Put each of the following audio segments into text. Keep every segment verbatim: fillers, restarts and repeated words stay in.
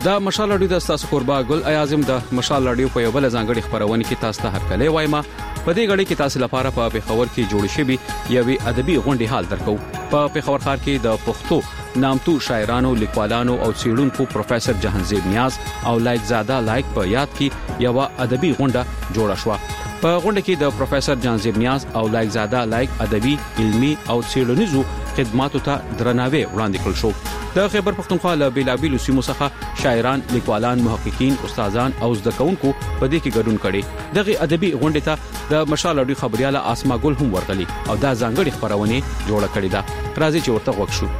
دا مشال رادیو د تاسو قربا ګل اعظم د مشال رادیو په یو بل ځانګړي خبرونه کې تاسو ته هرکلی وایم. په دې غړي کې تاسو لپاره په پیښور کې جوړ شوی یوې ادبي غونډې حال درکو. په پیښور ښار کې د پښتو نامتو شاعرانو، لیکوالانو او څېړونکو پروفیسور جهانزیب نیاز او لایق زاده لایق په یاد کې یو ادبي غونډه جوړه شوه. په غونډه کې د پروفیسور جهانزیب نیاز او لایق زاده لایق ادبي، علمي او څېړنیزو خدماتو ته درناوی وړاندې کړل شو. د خیبر پښتونخوا له بیلابیلو سیمو څخه شاعران، لیکوالان، محققین، استادان او زده کوونکو په دې کې ګډون کړي. دغه ادبي غونډې ته د مشال رادیو خبرياله اسما ګل هم ورغلي او دا ځانګړي خبرونه جوړه کړې ده. راځي چې ورته وښیو.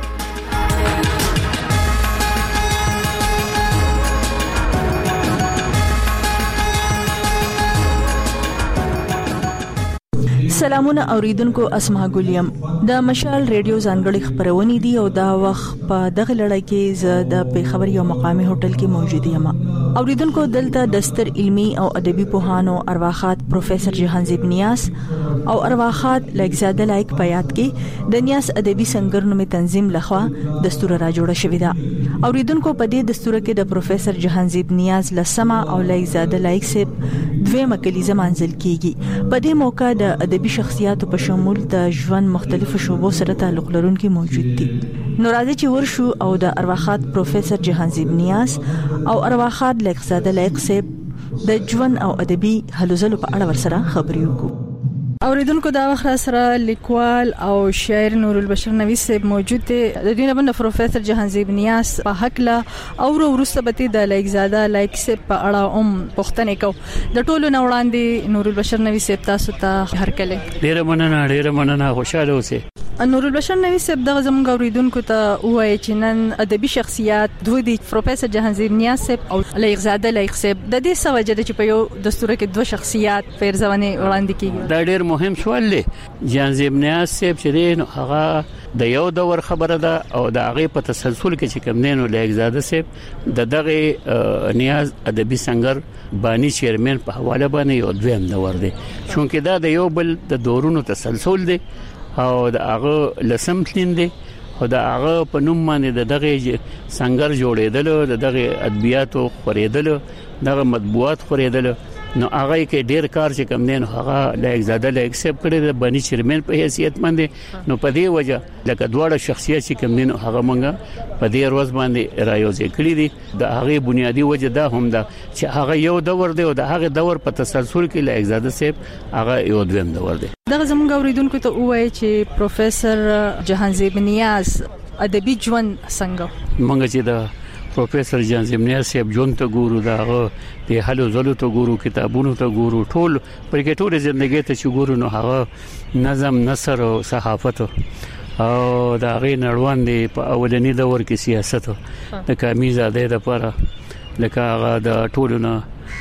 سلامونه اوریدونکو، اسما ګلیم د مشال ریډیو ځانګړي خبرونه دي او دا وخت په دغه لړۍ کې ز د پیښور یو مقامي هوټل کې موجود یم. اوریدونکو دلته دستر علمی او ادبي پوهانو ارواخات پروفیسور جهانزیب نیاز او ارواخات لایق زاده لایق په یاد کې د نیاز ادبي سنگر نومي تنظیم لخوا دستور را جوړه شوې ده. اوریدونکو په دې دستور کې د پروفیسور جهانزیب نیاز لسمه او لایق زاده لایق سپ دویمه کلیزه منځل کیږي. په دې موقع د ادبي شخصیاتو په شمول د ژوند مختلفو شوبو سره تعلق لرونکي موجود دي. نو راځي چې ورشو او د ارواخات پروفیسور جهانزیب نیاز او ارواخات لایق زاده لایق سپ د ژوند او ادبي هلو ځلو په اړه ورسره خبرې وکړو. اوریدونکو دا وخت سره لیکوال او شاعر نور البشر نوی صاحب موجود دي. د دې نه باندې پروفیسور جهانزیب نیاز په حق لا او ورسته به د لایق زاده لایق صاحب په اړه هم پوښتنه کو. د ټولو نوړاندې نور البشر نوی صاحب تاسو ته هرکله ډیره مننه ډیره مننه خوشاله اوسئ. نور البشر نوی صاحب دغه زموږ اوریدونکو ته وایي چې نن ادبي شخصیت دوی دي پروفیسور جهانزیب نیاز صاحب او لایق زاده لایق صاحب د دې سوجه چې په یو دستور کې دوه شخصیت پیرځونه وړاندې کیږي. دا ډیر مهم سوال دی. جهانزیب نیاز صاحب چې دی نو هغه د یو دور خبره ده او د هغه په تسلسل کې چې کوم دینو لایق زاده صاحب د دغه نیاز ادبي سنگر بانی چیرمن په حواله باندې یو دویم دور دی، چونکه دا د یو بل د دورونو تسلسل دی او د هغه لسم تلین دی او د هغه په نوم باندې د دغه سنگر جوړېدل، د دغه ادبیاتو خورېدل، دغه مطبوعات خورېدل. نو هغه کې ډیر کار چې کم دین هغه لایق زاده لایق سپ کړی د بانی چیرمن په حیثیت باندې. نو په دې وجه لکه دواړه شخصیت چې کم دین هغه مونږه په دې ورځ باندې رايوځي کړی دي. د هغه بنیادی وجه دا هم ده چې هغه یو دور دی او د هغه دور په تسلسل کې لایق زاده سپ هغه یو دویم دور دی. دغه زموږ اوریدونکو ته وایي چې پروفیسور جهانزیب نیاز ادبي ژوند څنګه مونږ چې د پروفیسور جهانزیب نیاز صاحب ژوند ته ګورو، داغه د هلو ځلو ته ګورو، کتابونو ته ګورو، ټول پر کې ټول ژوندۍ ته چې ګورو نو هغه نظم، نثر او صحافت او دا غي نړوان دي. په اولنی دور کې سیاست د کامیز اده لپاره لکه هغه د ټولونه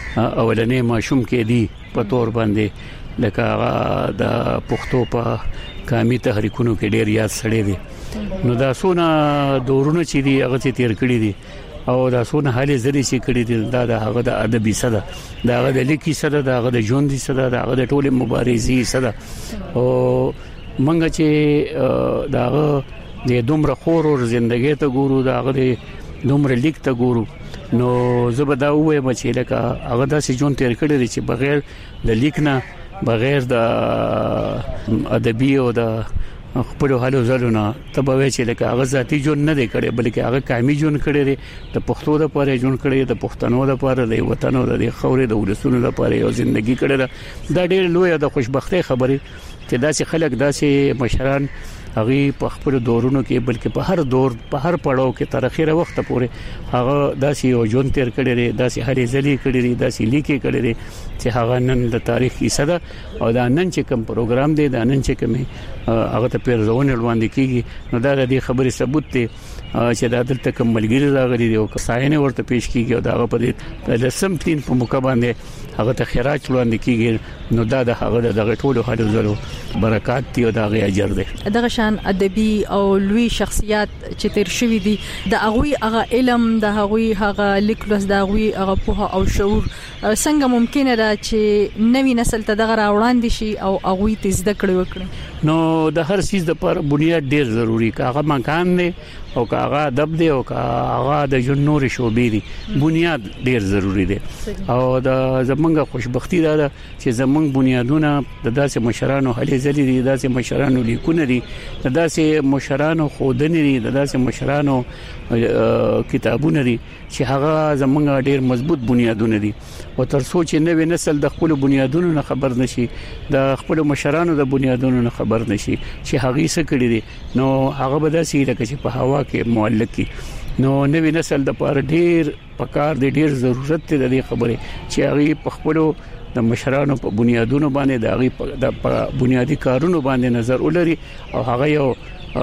اولنی ماشوم کې دي په تور باندې لکه هغه د پښتو په کامی تحریکونو کې ډیر یاد سړی دي. نو دا سونه دورونه چې دي هغه چې تیر کړی دي او دا سونه حالې زری چې کړی دي دا د هغه د ادبي صدا، دا هغه د لیکي صدا، دا هغه د ژوندۍ صدا، دا هغه د ټولې مبارزې صدا. او منګه چې دا هغه د دومره خور او ژوندۍ ته ګورو، دا هغه د دومره لیک ته ګورو، نو زبدا وې مچې لکه هغه د سجون تیر کړی دي چې بغیر د لیک نه، بغیر د ادبي او د خپل حالو زلونه تبوي چې لکه هغه ذاتی جون نه دی کړي بلکې هغه قومي جون کړي دي. د پښتو د پاره جون کړي، د پښتنو د پاره، د وطن او د خوري د ولسونو د پاره یو ژوندۍ کړي ده. دا ډېر لوی د خوشبختۍ خبرې چې داسې خلک، داسې مشران هغه په خپل دورونو کې بلکې په هر دور په هر پړاو کې تر اخیره وخت پورې هغه داسې یو جون تیر کړي دي، داسې هلي ځلي کړي دي، داسې لیکي کړي دي چې هغه نن د تاریخ کیسه ده. او دا نن چې کوم پروګرام دی، دا نن چې کوم هغه ته پیرځونه وړاندې کیږي، نو دا د دې خبرې ثبوت دی چې دا دلته کوم ملګری راغلي دي او ساينه ورته پیش کیږي او دا هغه په دې د سم تین په موقع باندې هغه ته خراج وړاندې کیږي. نو دا د هغه د ټولو حالو زلو برکات دی او دا غي اجر دی. دغه شان ادبي او لوی شخصیت چې تیر شوی دي، د هغه هغه علم، د هغه هغه لیکلوس، د هغه هغه په او شعور څنګه ممکن ده چې نوی نسل ته دغه راوړاندې شي او هغه ته زده کړي وکړي. نو د هر چیز د پر بنیاد ډیر ضروری کاغه مکان دی او کاغه ادب دی او کاغه د جنور شوبې دي بنیاد ډیر ضروری دی او د زمونږه خوشبختی ده چې زمونږ بنیادونه د داسې مشرانو هلي ځلې دي، د داسې مشرانو لیکونه دي، د داسې مشرانو خودنې دي، د داسې مشرانو کتابونه دي چې هغه زمونږه ډیر مضبوط بنیادونه دي. او تر څو چې نوې نسل د خپل بنیادونو نه خبر نشي، د خپل مشرانو د بنیادونو نه خبر نشي چې هغه څه کړی دي، نو هغه به داسې لکه چې په هوا کې معلق کی. نو نوې نسل د پاره ډیر پکار دی، ډیر ضرورت دی د خبره چې هغه په خپل د مشرانو په بنیادونو باندې د هغه د بنیادی کارونو باندې نظر ولري او هغه یو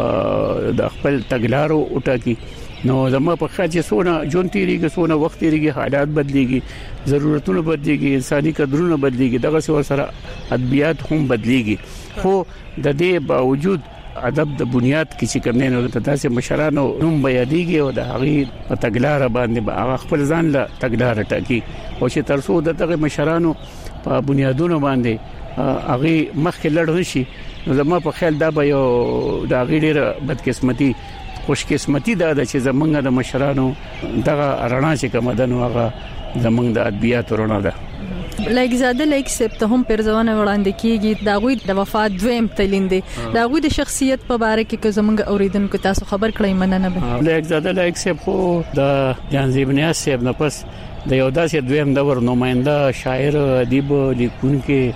د خپل تګلارو وټاکي. نو زموږ په خاطر چې سونه جون تیریږي، سونه وخت تیریږي، حالات بدليږي، ضرورتونه بدليږي، انساني قدرونه بدليږي، دغه څه سره ادبیات هم بدليږي. خو د دې باوجود ادب د بنیاد کې چې کوم نه د تاسو مشرانو نوم بیادېږي او د هغه په تګلار باندې به هغه خپل ځان له تګلار ټاکي او چې تر څو دغه مشرانو په بنیادونو باندې هغه مخکې لړ نشي، نو زموږ په خیال دا به یو د هغه ډیره بدقسمتي خوش قسمتي دا چې زمونږ د مشرانو دغه رڼا چې کوم ده نو هغه زمونږ د ادبیات رڼا ده. لایک زاده لایک سپته هم پرځونه وړاندې کیږي دا غوي د وفات دویم تلیندې دا غوي د شخصیت په اړه کې که زمونږ اوریدونکو تاسو خبر کړئ مننه به. لایک زاده لایک سپ خو د جانزیب نیاز صاحب نه پس د یو داسې دویم دور نماینده شاعر، ادیب، لیکونکی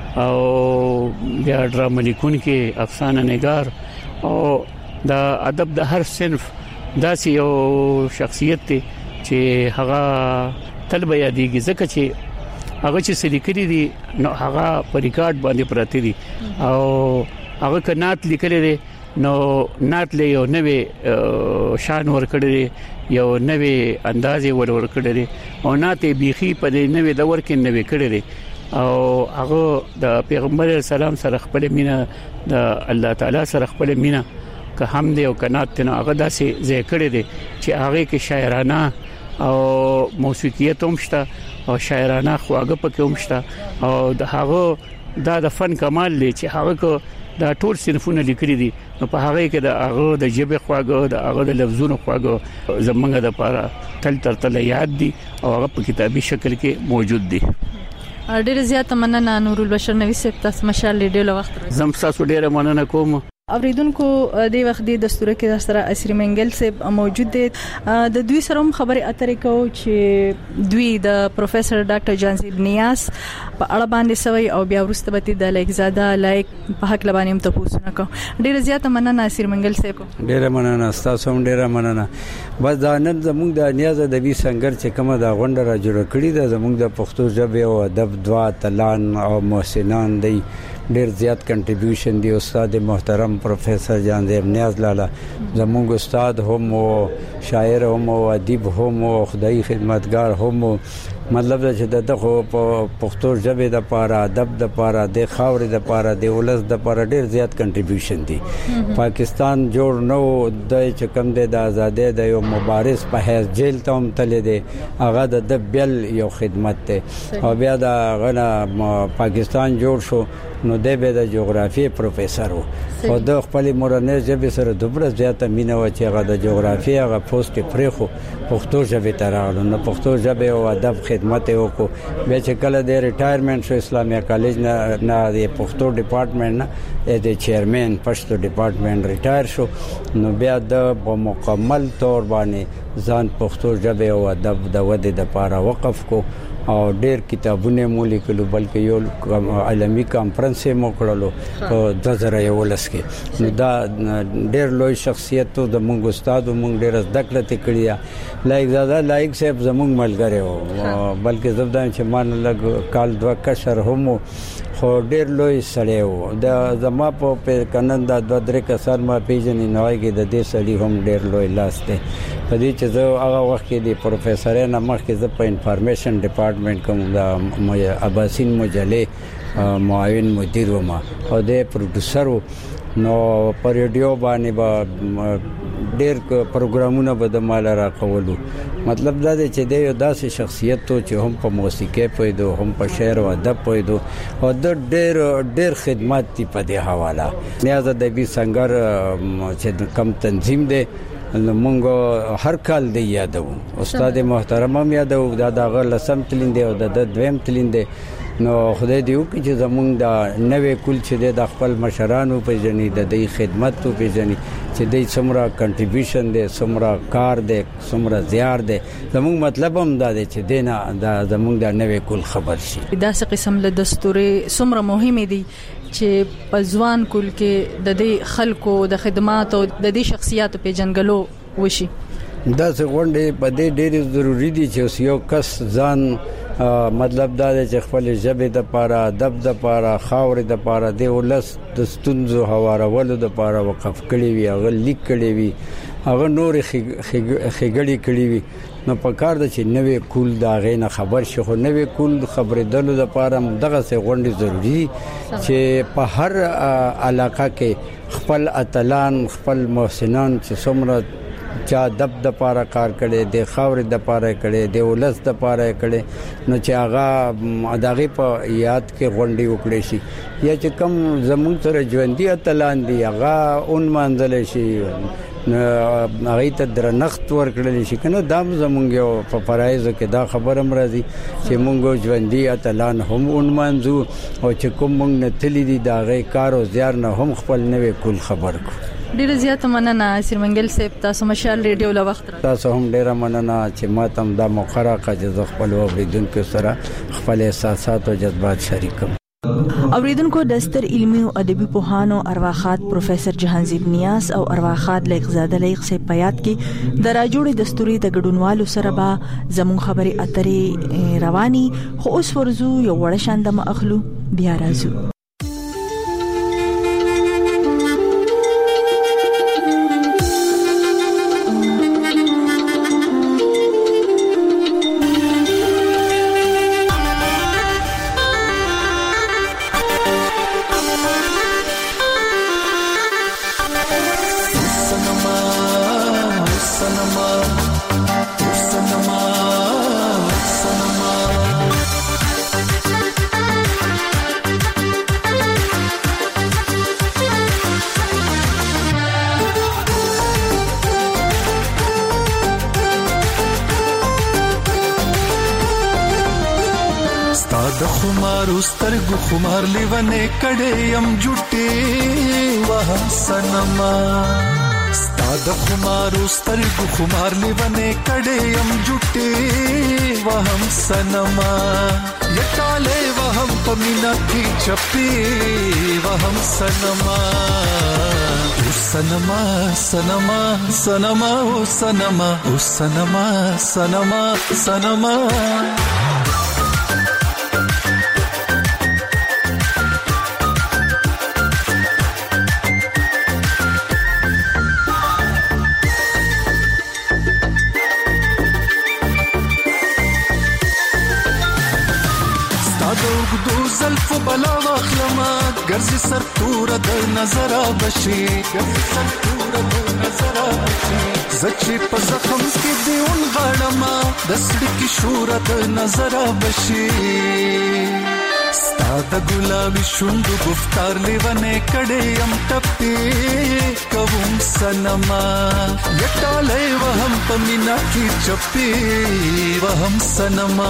او بیا ډرامه لیکونکی، افسانه نگار او د ادب د هر صنف داسې یو شخصیت دی چې هغه تل به یادېږي ځکه چې هغه چې سلیکري دي نو هغه په ریکارډ باندې پراته دي او هغه کنات لیکلي دي نو نات له یو نوې شان ور کړی، یو نوې انداز ور ور کړی او نات بيخي په دې نوې دور کې نوې کړی او هغه د پیغمبر اسلام سره خپل مینه د الله تعالی سره خپل مینه که هم دې او کنات نه هغه داسې ځای کړی دي چې هغه کې شاعرانه او موسیقیت هم شته او شاعرانه خواږه پکې هم شته او د هغه دا د فن کمال دی چې هغه دا ټول صنفونه لیکلي دي نو په هغه کې د هغه د جبه خواږه د هغه د لفظونو خواږه زمونږ د پاره تل تر تل یاد دي او هغه په کتابي شکل کې موجود دي. ډېر زیات مننه نور البشر نوې سپ تاسو مشال ډېر وخت زم تاسو ډېر مننه کوم. اوریدونکو د وخت د دستور کې سره اسری منګل صاحب موجود دي، د دوی سره هم خبرې اترې کوو چې دوی د پروفیسور ډاکټر جانزیب نیاز په اړه باندې سوي او بیا ورسته به د لایک زاده لایک په حق لبانې هم تاسو نه کو. ډیر زیات مننه اسری منګل صاحب. ډیر مننه تاسو هم ډیر مننه. بس دا نن زموږ د نیاز ادبي سنگر چې کومه دا غونډه را جوړ کړې ده زموږ د پښتو ژبه او ادب دوا تلان او محسنان دی ډیر زیات کنټریبیوشن دی. استاد محترم پروفیسور جانزیب نیاز لالا زموږ استاد هم او شاعر هم او ادیب هم او خدای خدمتگار هم، مطلب دا چې دغه په پښتو ژبه د پاره ادب د پاره د خاورې د پاره د ولس د پاره ډیر زیات کنټریبیوشن دی. پاکستان جوړ نو د چکم د آزادۍ د یو مبارز په هیڅ جیل ته هم تل دی، هغه د بیل یو خدمت ته او بیا د غنا پاکستان جوړ شو نو د به د جغرافي پروفیسور او د خپل مورنۍ ژبه سره دوبره زیاته مینه و چې هغه د جغرافي هغه پوسټ پرېخو پښتو ژبه ته راغلو نو پښتو ژبه او ادب خدمت وکړو. بیا چې کله د ریټایرمنټ شو اسلامي کالج نه نه د پښتو ډپارټمنټ نه د چیرمن پښتو ډپارټمنټ ریټایر شو نو بیا د مکمل تور باندې ځان پښتو ژبه او ادب د ودې د لپاره وقف کو او ډېر کتابونه مو لیکلو بلکې یو عالمي کانفرنس مو کړلو په دوه زره یولس کې. نو دا ډېر لوی شخصیت د مونږ استاد مونږ ډېر زده کړې کړې. لایک زاده لایک صاحب زمونږ ملګری و بلکې زبدان چې مان لګ کال دوه کشر هم خو ډېر لوی سړی و. د زما په کنن دا دوه درې کسان ما پیژنې نوای کې د دې سړي هم ډېر لوی لاس دی په دې چې زه هغه وخت کې د پروفیسورانو مخکې زه په انفارمیشن ډپارټمنټ کوم د اباسین مجلې معاون مدیر وم او د پروډوسر نو پر ریډیو باندې با ډېر پروګرامونه به د مال را کولو. مطلب دا دی چې د یو داسې شخصیت ته چې هم په موسیقي پوهیدو هم په شعر او ادب پوهیدو او د ډېر ډېر خدمات دی په دې حواله. نیاز ادبي سنگر چې کم تنظیم دی مونږ هر کال دی یادو استاد محترم هم یادو دا د لسم تلین دی او د دویم تلین دی نو خدای دې وکړي چې زمونږ د نوې کول چې د خپل مشرانو په ځنی د دې خدمت په ځنی چې د څومره کنټریبیوشن دی څومره کار دی څومره زیار دی زمونږ مطلب هم دا دی چې دینه د زمونږ د نوې کول خبر شي دا څه قسم له دستوري څومره مهمه دي چې په ځوان کول کې د دې خلکو د خدمات او د دې شخصیت په جنګلو وشي دا څه غونډه په دې ډېر ضروری دي چې یو کس ځان مطلب دا دی چې خپل ژبه د پاره ادب د پاره خاور د پاره دی ولس د ستونزو هوارولو د پاره وقف کړي وي هغه لیک کړي وي هغه نور خګړی کړي وي نو په کار د چې نوې کول دا غینه خبر شي خو نوې کول خبرې دلو د پاره دغه څه غونډه ضروری چې په هر علاقه کې خپل اتلان خپل محسنان چې څومره چا دب د پاره کار کړي د خاور د پاره کړي د ولس د پاره کړي نو چې هغه اداغه په یاد کې غونډي وکړي شي یا چې کم زمون سره ژوندۍ اتلان دي هغه اون منځل شي نو هغه ته درنښت ورکړل شي کنه دا زمونږ په فرایض کې دا خبره مرضی چې مونږ ژوندۍ اتلان هم اون منځو او چې کوم مونږ نه تللی دي دا غي کار او زیار نه هم خپل نوې کول خبر کو ډیر زیات مننه سرمنګل صاحب تاسو مشال ریډیو لا وخت را تاسو هم ډیر مننه چې ما تم دا مخره کاجه خپل اوریدونکو سره خپل احساسات او جذبات شریکم اوریدونکو د ستر علمي او ادبي پوهانو ارواخات پروفیسور جهانزیب نیاز او ارواخات لیک زاده لیک سے پیات کې د راجوړې دستوري د ګډونوالو سره به زمون خبري اترې رواني خو اوس ورزو یو وړ شاندمه اخلو بیا راځو سترګو خمار لیونه کړه يم جټي وهم سنما ستاد خمار سترګو خمار لیونه کړه يم جټي وهم سنما یټاله وهم پمینا کی چپی وهم سنما سنما سنما سنما او سنما او سنما سنما سنما زلف بلا واخلما ګرځي سر تور د نظر بشي ګرځي سر تور د نظر بشي زچې په زخم کې دیون غړما د سړي کې شور د نظر بشي ستاد ګلابي شوند گفتار لیونه کړه يم ټپي کوم سنما یټاله وهم پمینا کی چپی وهم سنما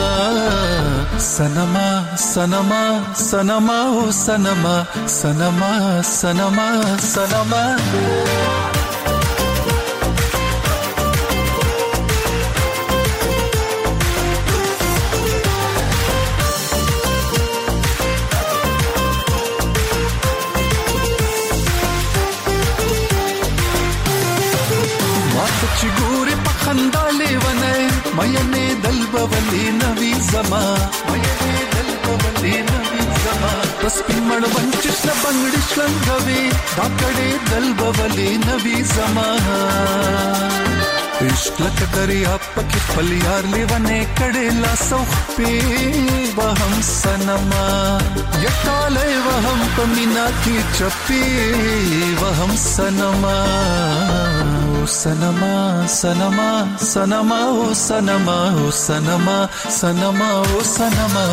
سنما سنما سنما او سنما سنما سنما سنما چې ګورې په خندا لیونه مینه دلبولې نوی زما مینه دلبولې نوی زما پس پمړ ونچ څه بنگړې شلنګوي دا کړې دلبولې نوی زما عشق لک دریا پکې خپل یار لیونه کړې لا سوخ په وهم سنما یټاله وهم پمینا کی چپی وهم سنما سنما سنما سنما او سنما او سنما سنما او سنما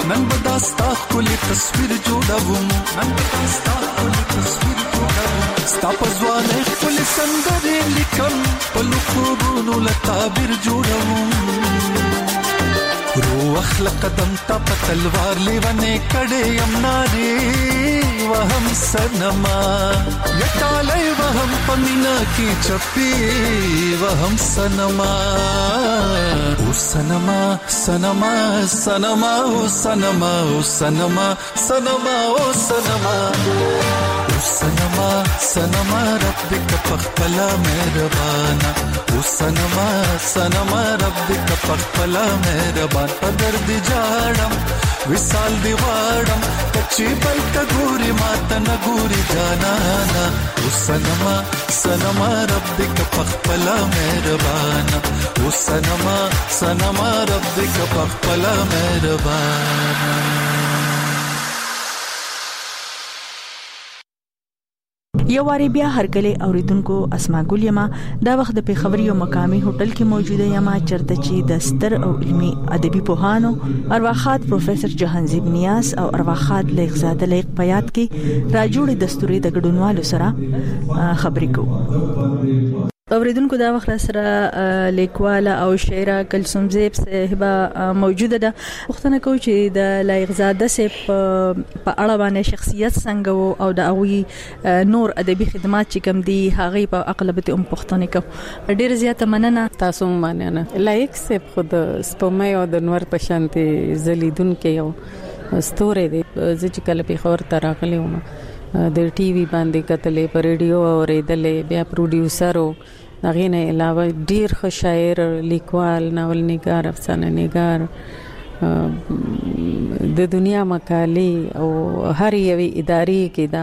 نن بداستا کلی تصویر جوړوم نن بداستا کلی تصویر جوړوم ستا په ځوانۍ خپلې سندرې لیکم خپلو خوبونو له تعبیر جوړوم رو اخلق قدم تا په تلوار لیونې کړې یم نارې وهم سنما یټالی وهم په مینا کې چپې وهم سنما او سنما سنما سنما او سنما او سنما سنما او سنما او سنما سنما ربک پخپلا مهربانا او سنما سنما ربک پخپلا مهربانا په درد جاړم وصال دی واړم کچې بل ته ګوري ماته نه ګوري جانانا او سنما سنما ربک پخپلا مهربانا او سنما سنما ربک پخپلا مهربانا یو واری بیا هرکله اوریدونکو اسماء ګل یما دا وخت د پیښور یو مقامی هوټل کې موجوده یما چرته چې د ستر او علمي ادبي پوهانو ارواخات پروفیسور جهانزیب نیاز او ارواخات لیک زاده لیک پیات کې راجوړي دستوري د ګډونوالو سره خبرې کوو اوریدونکو دا وخت سره لیکواله او شاعره کلثوم زیب صاحبه موجوده ده وختونه کو چې د لایق زاده صاحب په اړه باندې شخصیت څنګه او د اوی نور ادبي خدمات چې کوم دي هغه په اقلبت ام پښتنه کو ډیر زیاته مننه تاسو مننه لایق صاحب خود سپمای او د نور په شانتي زلیدون کې یو ستوره دي چې کله په خور تراغلی و د ټي وي باندې کتلې په ریډیو اورېدلې بیا پروډوسرو هغه نه علاوه ډیر ښه شاعر لیکوال ناول نگار افسانه نگار د دنیا مقالې او هر یوې ادارې کې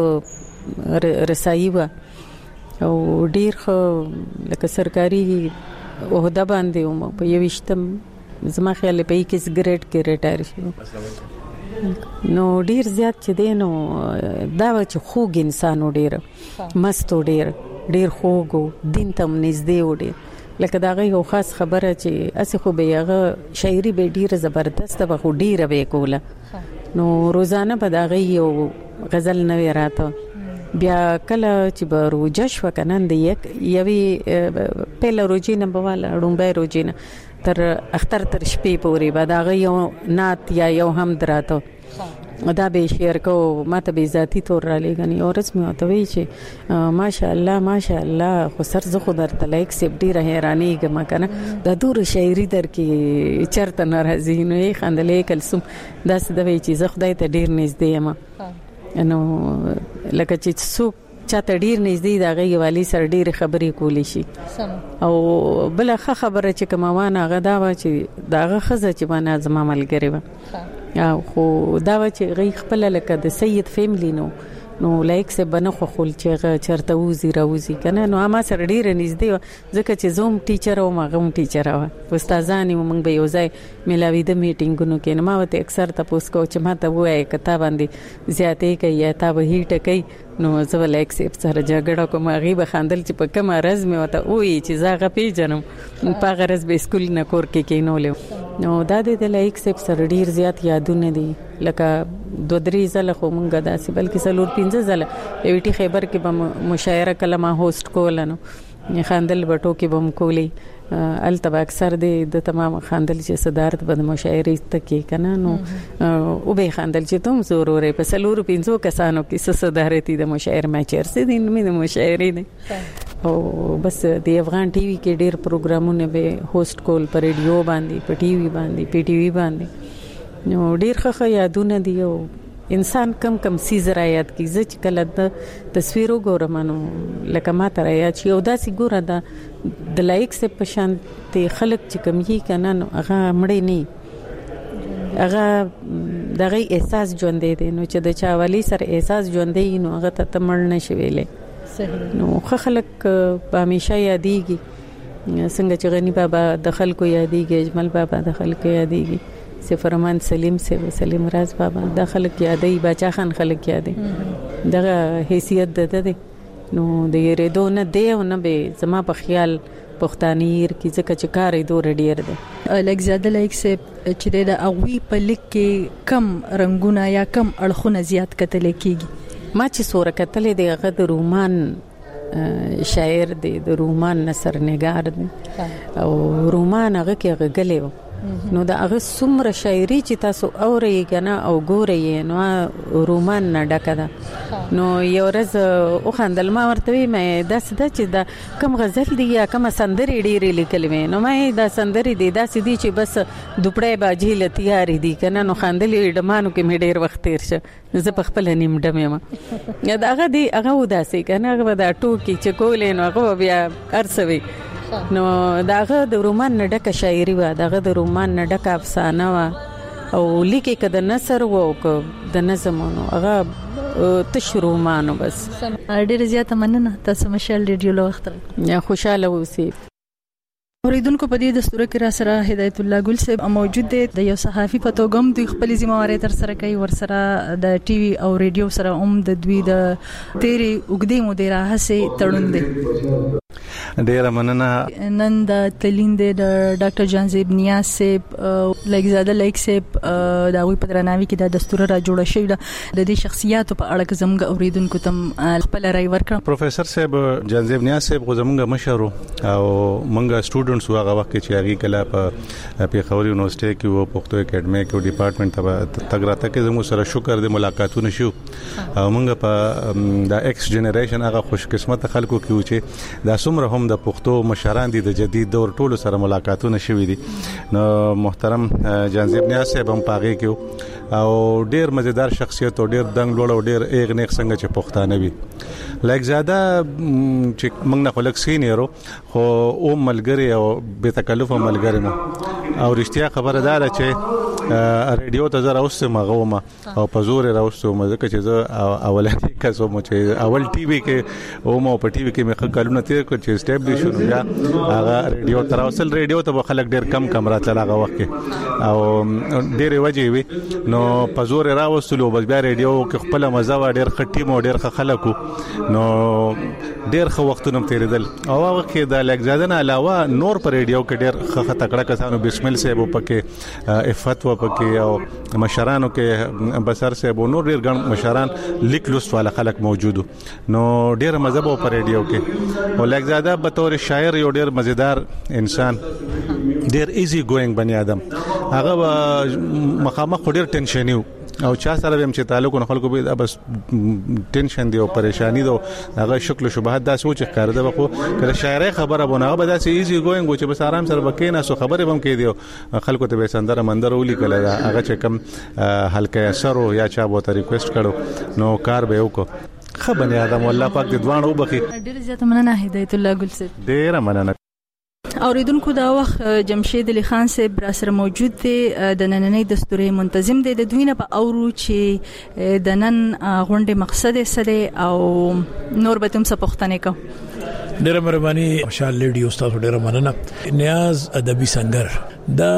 دا رسایي و او ډیر ښه لکه سرکاري عہده باندې په یوشتم زما خیال په یکس ګریډ کې ریټایر شو نو ډیر زیات چې دینو دا چې خوږ انسان ډیر مست ډیر ډیر خوږ دین تم نږدې وډیر لکه دا غي یو خاص خبره چې اسی خو به هغه شاعري به ډیره زبردست به خو ډیره به کوله نو روزانه به دا غي یو غزل نه راته بیا کله چې به روزه شو کنن د یک یوي پهل روزینه بواله ډومبه روزینه تر اختر تر شپې پورې به دا غي یو نات یا یو هم دراته دا به شعر کو ماته به ذاتی تور را لګنی او رسمي او توي چې ماشاءالله ماشاءالله خو سر زه خو درته لایک سپ ډیره حیرانی کما کنه د دور شاعري در کې چرته ناراضی نو یې خندلې کلسم دا څه د وی چې زه خدای ته ډیر نږدې یم نو لکه چې څوک چاته ډیر نږدې دا غي والی سر ډیر خبرې کولی شي او بل ښه خبره چې کومه غدا وا چې داغه خزه چې باندې زما ملګری و او خو دا و چې غي خپل لکه د سید فیملی نو نو لایک سه بنه خو خل چې چرته وزي راوزي کنه نو ما سره ډیر نږدې و ځکه چې زوم ټیچر او ما غوم ټیچر و استادانی موږ به یو ځای ملاوي د میټینګونو کې نو ما وته اکثر تاسو کو چې ما ته وایي کتاب باندې زیاتې کوي یا تا به هیټ کوي نو زه لایک سه سره جګړه کوم غیبه خندل چې په کومه رز مې وته وایي چې زاغه پیجنم په غرض به اسکول نه کور کې کینولې نو دا د لایک سه سره ډیر زیات یادونه دي لکه دو درې ځله خو مونږه داسې بلکې سلور پنځه ځله یو ټي خیبر کې به مشاعره کلمه هوست کولنو خاندل بټو کې به مکولي التبا اکثر د تمام خاندل چې صدارت بد مشاعره تکي کنه نو او به خاندل چې تم ضروري په سلور پنځو کسانو کې صدارتي د مشاعره ما چیرسه دین مې د مشاعره دي او بس د افغان ټي وي کې ډېر پروګرامونه به هوست کول پر ریډیو باندې په ټي وي باندې پی ټي وي باندې نو ډېر ښه یادونه دي او انسان کم کم سیز را یاد کی ز چې کله د تصویر وګورم نو لکه ما تر یاد شي او دا سی ګوره دا د لایک سه پشان ته خلق چې کم یې کنه نو هغه مړی نه هغه دغه احساس ژوند دی نو چې د چاوالي سره احساس ژوند دی نو هغه ته تمړ نشي ویلې صحیح نو خلق په همیشه یادېږي څنګه چې غنی بابا د خلکو یادېږي اجمل بابا د خلکو یادېږي سفرمان سلیم سے سلیم راز بابا دا خلک یادې بچا خان خلک یادې دغه حیثیت ده ده نو د یریدو نه دی او نه به زما په خیال پښتانیر کی ځکه چې کارې دوه ډیر دی لکه زیاده لایک سه چې د اغوی په لیک کې کم رنگونه یا کم اړخونه زیات کتل کیږي ما چې سوره کتلې دی هغه د رومان شاعر دی د رومان نثر نگار دی او رومان هغه کې هغه غلې و نو دا هغه څومره شاعري چې تاسو اورئ کنه او ګورئ نو رومان نه ډکه ده نو یو ورځ او خندل ما ورته مې دا څه ده چې دا کم غزل دی یا کم سندري ډېرې لیکلې مې نو مې دا سندري دی دا سدي چې بس دوپړې باجی لتیاري دی کنه نو خندلې ډمانو کې مې ډېر وخت تیر شه زه په خپل نیم ډمه ما یا دا هغه دی هغه وداسې کنه هغه دا ټوکی چې کولې نو هغه بیا ارسوي نو داغه د رومان نه ډکه شاعري و داغه د رومان نه ډکه افسانه و او لیکي کده نثر و او د نظمونو هغه تش رومانو بس ډېر زیاته مننه تاسو مشال ریډیو له وخت یا خوشاله اوسئ اوریدونکو په دې دستور کې را سره هدایت الله ګل صاحب موجود دی د یو صحافي په توګه هم دوی خپل ذمہواری تر سره کوي ورسره د ټي وي او ریډیو سره هم د دوی د تیری وګړي مدیره هڅه تړون دي ډیر مننه نن د تلین د ډاکټر جانزیب نیاز صاحب لایک زاده لایک صاحب دا وی په درناوي کې د دستور را جوړ شوی د دې شخصیت په اړه زموږ اوریدونکو تم خپل رائے ورکړه پروفیسور صاحب جانزیب نیاز صاحب زموږ مشر او موږ سټوډنټس هغه وخت چې هغه کله په پیښور یونیورسيټي کې وو پښتو اکیډمي کې ډپارټمنټ ته تګراته کې زموږ سره شکر د ملاقاتونه شو او موږ په د ایکس جنریشن هغه خوش قسمت خلکو کې و چې دا څومره هم د پښتو مشران دي د جدید دور ټولو سره ملاقاتونه شوي دي نو محترم جانزیب نیاز صاحب هم پاغي کې او ډیر مزیدار شخصیت او ډیر دنګ لوړ او ډیر ایغ نیک څنګه چې پښتانه وي لایک زیاده چې موږ نه خلک سینیرو خو او ملګری او به تکلف ملګری مو او رښتیا خبره ده چې ریډیو ته زه راوستم مغومه او په زور راوستم ځکه چې زه اولاني کسوم چې اول ټي وي کې او مو په ټي وي کې مخ کلونه تیر کړ چې اسټابلیش شو بیا هغه ریډیو تر اوسل ریډیو ته خلک ډیر کم کم راتل هغه وخت کې او ډیر وجه وي نو په زور راوستلو بس بیا ریډیو کې خپل مزه و ډیر خټي مو ډیر خلکو نو ډیر خو وختونه تیریدل او هغه کې د لګزادن علاوه نور پر ریډیو کې ډیر خه تکړه کسانو بسمل صاحب پکې افت و پکې او مشرانو کې بسر صاحب نور ډیر ګڼ مشران لیک لوست والا خلک موجودو نو ډیر مزه په ریډیو کې او لګزاده به تور شاعر یو ډیر مزیدار انسان ډیر ایزی ګوینګ بنی آدم هغه مخامخ ډیر ټینشنیو او چا سره هم چې تعلق نه خلکو به بس ټینشن دی او پریشانی دی هغه شکل شبهات دا سوچ ښکار ده خو کله شاعر خبره بونه به دا سي ایزی ګوینګ چې بس آرام سره وکینه سو خبره هم کې دی خلکو ته به سندره مندر ولي کله هغه چې کم هلکه اثر یا چا بو ته ریکوست کړو نو کار به وکړو خبر نه ادم الله پاک دې دوان وبخي ډیر زیات مننه هدایت الله ګل صاحب ډیر مننه اوریدونکو دا وخت جمشید علي خان صاحب را سره موجود دی د نننۍ دستوري منتظم دی د دوی نه په اورو چې د نن غونډې مقصد سره او نور به تم څه پوښتنه کوم ډیره مهرباني مشال لیډي استاد ډیره مننه نیاز ادبي سنگر دا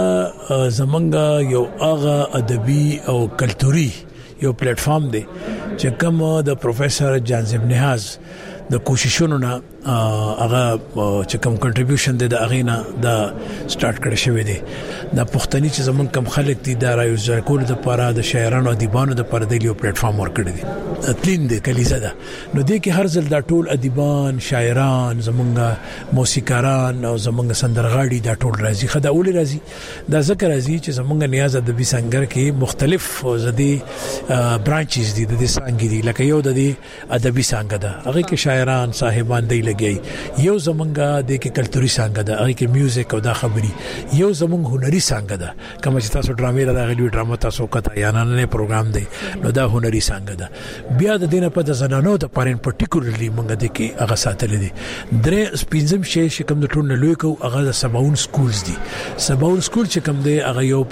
زمونږ یو اغا ادبي او کلتوري یو پلیټ فارم دی چې کوم د پروفیسور جانزیب نیاز د کوششونو نه هغه چې کوم کنټریبیوشن دی د اغینا د سٹارټ کړی شوی دی د پښتني چې زمون کم خلک دي د رايو ځکول د لپاره د شاعرانو او ادیبانو د لپاره د یو پلیټ فارم ورکړی دی اتلین دی کلیزه ده نو د کې هر ځل د ټول ادیبان شاعران زمونږ موسیقاران او زمونږ سندرغاړي د ټول راځي خدای اول راځي د ذکر راځي چې زمونږ نیاز ادبي سنگر کې مختلف زدي برانچز دي د سانګي دي لکه یو د ادبي سانګ ده هغه کې شاعران صاحبان دی یو زمونږه د کې کلتوري څنګه ده هغه کې میوزیک او دا خبري یو زمونږ هنري څنګه ده کوم چې تاسو ډرامې راغلي ډراما تاسو کته یا نه پروګرام دی نو دا هنري څنګه ده بیا د دینه په د زنانو د پارن پرټیکولرلی موږ د کې هغه ساتل دي درې سپینزم شي چې کوم د ټول نه لوي کو هغه د سباون سکولز دي سباون سکول چې کوم دی هغه یو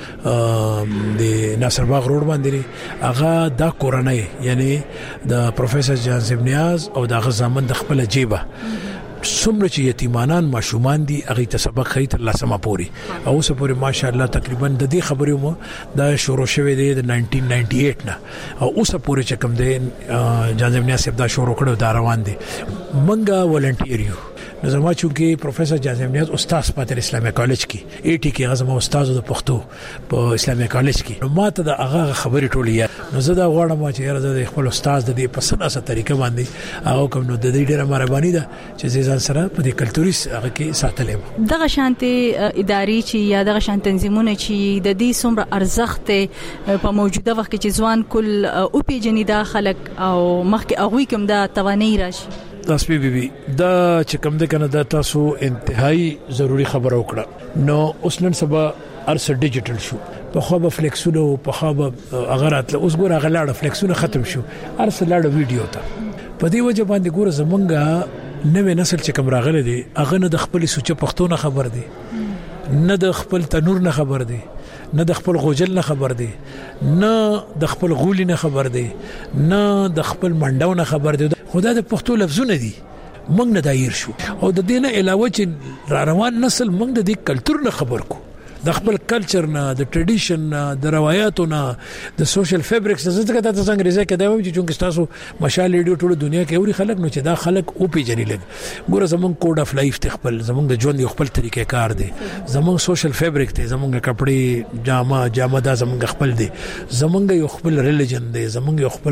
په د ناصر باغ روډ باندې هغه دا کورنۍ یعنی د پروفیسور جانزیب نیاز او د غزامن د خپل جیبه څومره چې یتیمانان ماشومان دي هغه ته سبق خي تر لاسمه پوري او اوس پورې ماشاءالله تقریبا د دې خبرو مو دا شروع شوه دی د نائنټین نائنټي ایټ نه او اوس پورې چې کوم دی جانزم نیاز صاحب دا شروع کړو دا روان دي منګه ولنټیر یو نو زما چې پروفیسور جانزم نیاز استاد پاتې اسلامي کالج کې ایټي کې غزما استاد د پښتو په اسلامي کالج کې ما ته د هغه خبرې ټولې نو زه دا غواړم چې یاره د خپل استاد د دې په سناسه طریقه باندې او کوم نو د دې ډیره مهرباني ده چې ځان سره په دې کلتوري هغه کې ساتلې دغه شانتي اداري چې یا دغه شانت تنظیمونه چې د دې څومره ارزښت په موجوده وخت کې ځوان کل او پیجنې دا خلک او مخکې هغه کوم دا توانایي راشي تاسو بي بي دا چې کوم د کنه دا تاسو انتهایی ضروری خبر وکړه نو اوس نن سبا ارس ډیجیټل شو په خو به فلیکسونو په خو به اغرات اوس ګور غلاړه فلیکسونو ختم شو ارس لاړه ویډیو ته په دې وجه باندې ګور زمونږه نوې نسل چې کوم راغله دي اغه نه د خپل سوچ پښتون خبر دي نه د خپل تنور نه خبر دي نه د خپل غوجل نه خبر دي نه د خپل غولي نه خبر دي نه د خپل منډاو نه خبر دي خدا د پښتو لفظونه دي موږ نه دایر شو او د دې نه علاوه چې را روان نسل موږ د دې کلچر نه خبر کو د خپل کلچر نه د ټریډیشن نه د روایتو نه د سوشل فیبریکس نه څنګه تاسو څنګه ریزه کې دا وایي چې چونکه تاسو مشال ریډیو ټول دنیا کې اوري خلک نو چې دا خلک او پیجنې لګ ګوره زمونږ کوډ اف لایف ته خپل زمونږ د ژوند یو خپل طریقې کار دی زمونږ سوشل فیبریک ته زمونږ کپڑے جامه جامه دا زمونږ خپل دی زمونږ یو خپل ریلیجن دی زمونږ یو خپل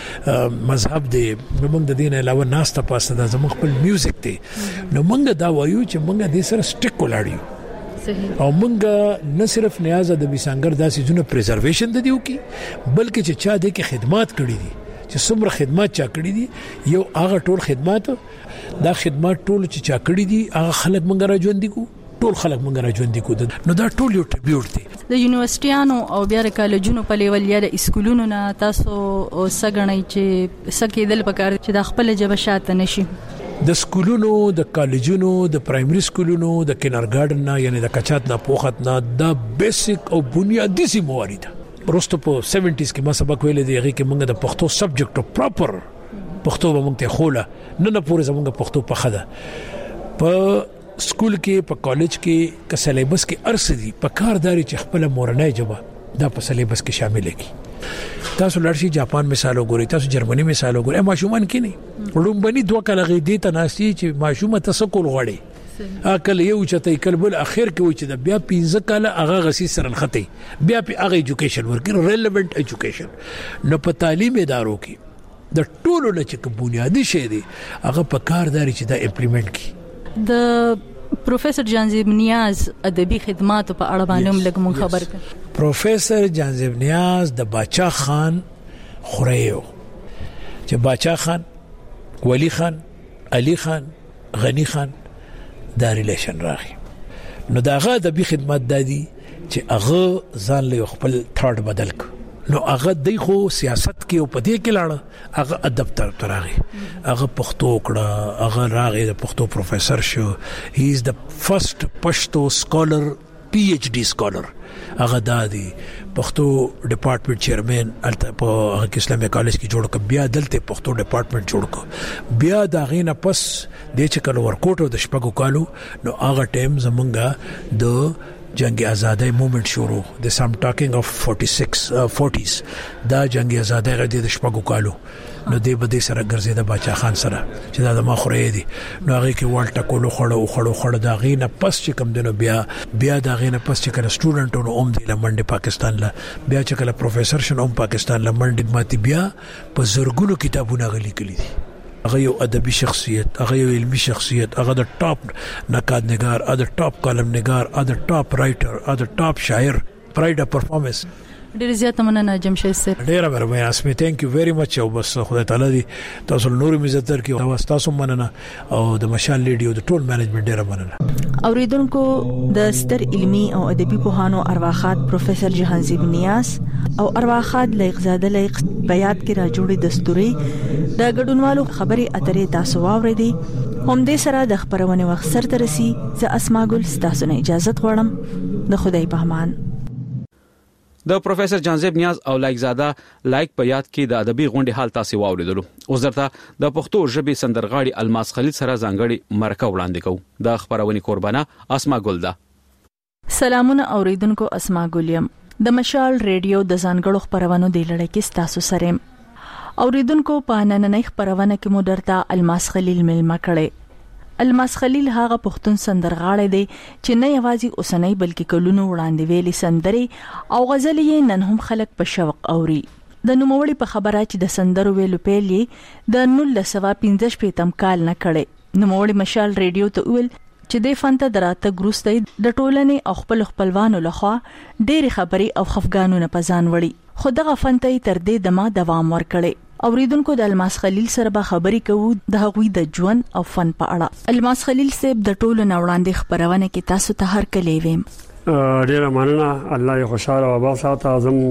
مذهب دی زمونږ د دین علاوه ناس ته پاسه دا زمونږ خپل میوزیک دی نو موږ دا وایو چې موږ د سره سټیک ولاړیو او مونږه نه صرف نیاز د بيسانګر داسې جنو پریزرویشن د دیو کی بلکې چې چا د کی خدمات کړې دي چې څومره خدمات چا کړې دي یو هغه ټول خدمات دا خدمات ټول چې چا کړې دي هغه خلک مونږ را ژوند دي کو ټول خلک مونږ را ژوند دي کو نو دا ټول یو ټریبیوټ دی د یونیورسيټیانو او بیا د کالجونو په لیول یا د اسکولونو نه تاسو سګنۍ چې سکه دل پکار چې د خپل جبه شاته نشي د سکولونو د کالجونو د پرایمري سکولونو د کینرګارډن نه یعنی د کچات نه پوخت نه د بیسیک او بنیادی سي موارد پرستو په سیونټیز کې ما سبق ویل دی هغه کې موږ د پښتو سبجیکټ او پراپر پښتو به موږ ته خوله نه نه پورې زموږ پښتو په خده په سکول کې په کالج کې ک سلیبس کې ارسدي په کارداري چې خپل مورنۍ جبه دا په سلیبس کې شامل کی تاسو لړشي جاپان مثال وګورئ تاسو جرمني مثال وګورئ ماشومان کې نه رومبني دوه کله غېدې ته ناسي چې ماشومه تسکول غړي اکل یو چته کلبل اخر کې و چې د بیا پنځه کاله هغه غسی سره خطي بیا په هغه ایجوکیشن ورکړي ریلیونت ایجوکیشن نو په تعلیم ادارو کې د ټولو نه چې بنیادی شی دی هغه په کارداري چې دا امپلیمنٹ کی د پروفیسور جانزیب نیاز ادبي خدمات په اړه باندې موږ مون خبر کړ پروفیسور جانزیب نیاز د باچا خان خوريو چې باچا خان ولی خان علي خان غنی خان دا ریلیشن راغی نو داغه د بي خدمت دادي چې هغه ځان له خپل ثارد بدل ک نو هغه د خو سیاست کې او پدې کې لاړ هغه ادب تر ترغه هغه پښتو کړه هغه راغی د پښتو پروفیسور شو هی از د فرست پښتو سکولر پی ایچ ډی سکولر هغه دادی پښتو ډپارټمنټ چیرمن الته په اسلامي کالج کې جوړ ک بیا دلته پښتو ډپارټمنټ جوړ ک بیا دا غینه پس د چکل ورکوټ د شپږو کالو نو هغه ټیم زمونږه د جنگ آزادی موومنت شروع د سم ټاکینګ اف فورټي سکس فورټیز دا جنگ آزادی غدي د شپږو کالو نو دې بده سره ګرځي د باچا خان سره چې دا د مخورې دي نو هغه کې والټا کولو خړو خړو خړ دا غینه پس چې کم دنو بیا بیا دا غینه پس چې کله سټوډنټونو اوم دی لمنډه پاکستان لا بیا چې کله پروفیسور شنو اوم پاکستان لمنډه ماتي بیا په زرګونو کتابونه غلي کړي دي هغه یو ادبي شخصیت هغه یو علمي شخصیت هغه د ټاپ نقاد نگار هغه د ټاپ کالم نگار هغه د ټاپ رائټر هغه د ټاپ شاعر پرایډ اف پرفارمنس ډیر زیات مننه جمشید سر ډیر مهرباني اسمه ثانک یو ویری مچ او بس خدای تعالی دې تاسو نور عزت درکړي او تاسو مننه او د مشال ریډیو د ټول مینجمنت ډیر مننه اوریدونکو د ستر علمي او ادبي پوهانو ارواخات پروفیسور جهانزیب نیاز او ارواخات لایق زاده لایق بیات کې را جوړې دستوري د ګډونوالو خبري اترې تاسو واوریدي هم دې سره د خبرونه وخت سر ترسي ز اسماء ګل تاسو نه اجازه غواړم د خدای په امان. د پروفیسور جانزیب نیاز او لایق زاده لایق په یاد کې د ادبي غونډې حال تاسو واوریدلو. اوس درته د پښتو ژبې سندرغاړي الماس خلیل سره ځانګړي مرکه وړاندې کوو. د خبرونې قربانه اسما ګل ده. سلامونه اوریدونکو، اسما ګلیم د مشال ریډیو د ځانګړو خبرونو د لړۍ کې تاسو سره اوریدونکو. په نننۍ خبرونه کې مو درته الماس خلیل ملما کړي. الماس خلیل هغه پښتون سندرغاړی دی چې نه یوازې اوسنۍ بلکې کلونو وړاندې ویلي سندري او غزل یې نن هم خلک په شوق اوري. د نوموړي په خبره چې د سندرو ویلو پیل یې د نولس سوه پنځه شپېتم کال نه کړي. نوموړي مشال ریډیو ته ویل چې د فن ته دراته ګروستي د ټولنې او خپل خپلوانو لخوا ډېری خبري او خفګانونه پزان وړي، خو دغه فن ته تر دې دمه دوام ورکړي. اوریدونکو د الماس خلیل سره به خبرې کوو د هغوی د ژوند او فن په اړه. الماس خلیل صاحب د ټولو نوړاندې خبرونه کې تاسو ته هر کله ویم. ډیره مننه، الله یې خوشاله او آباد اعظم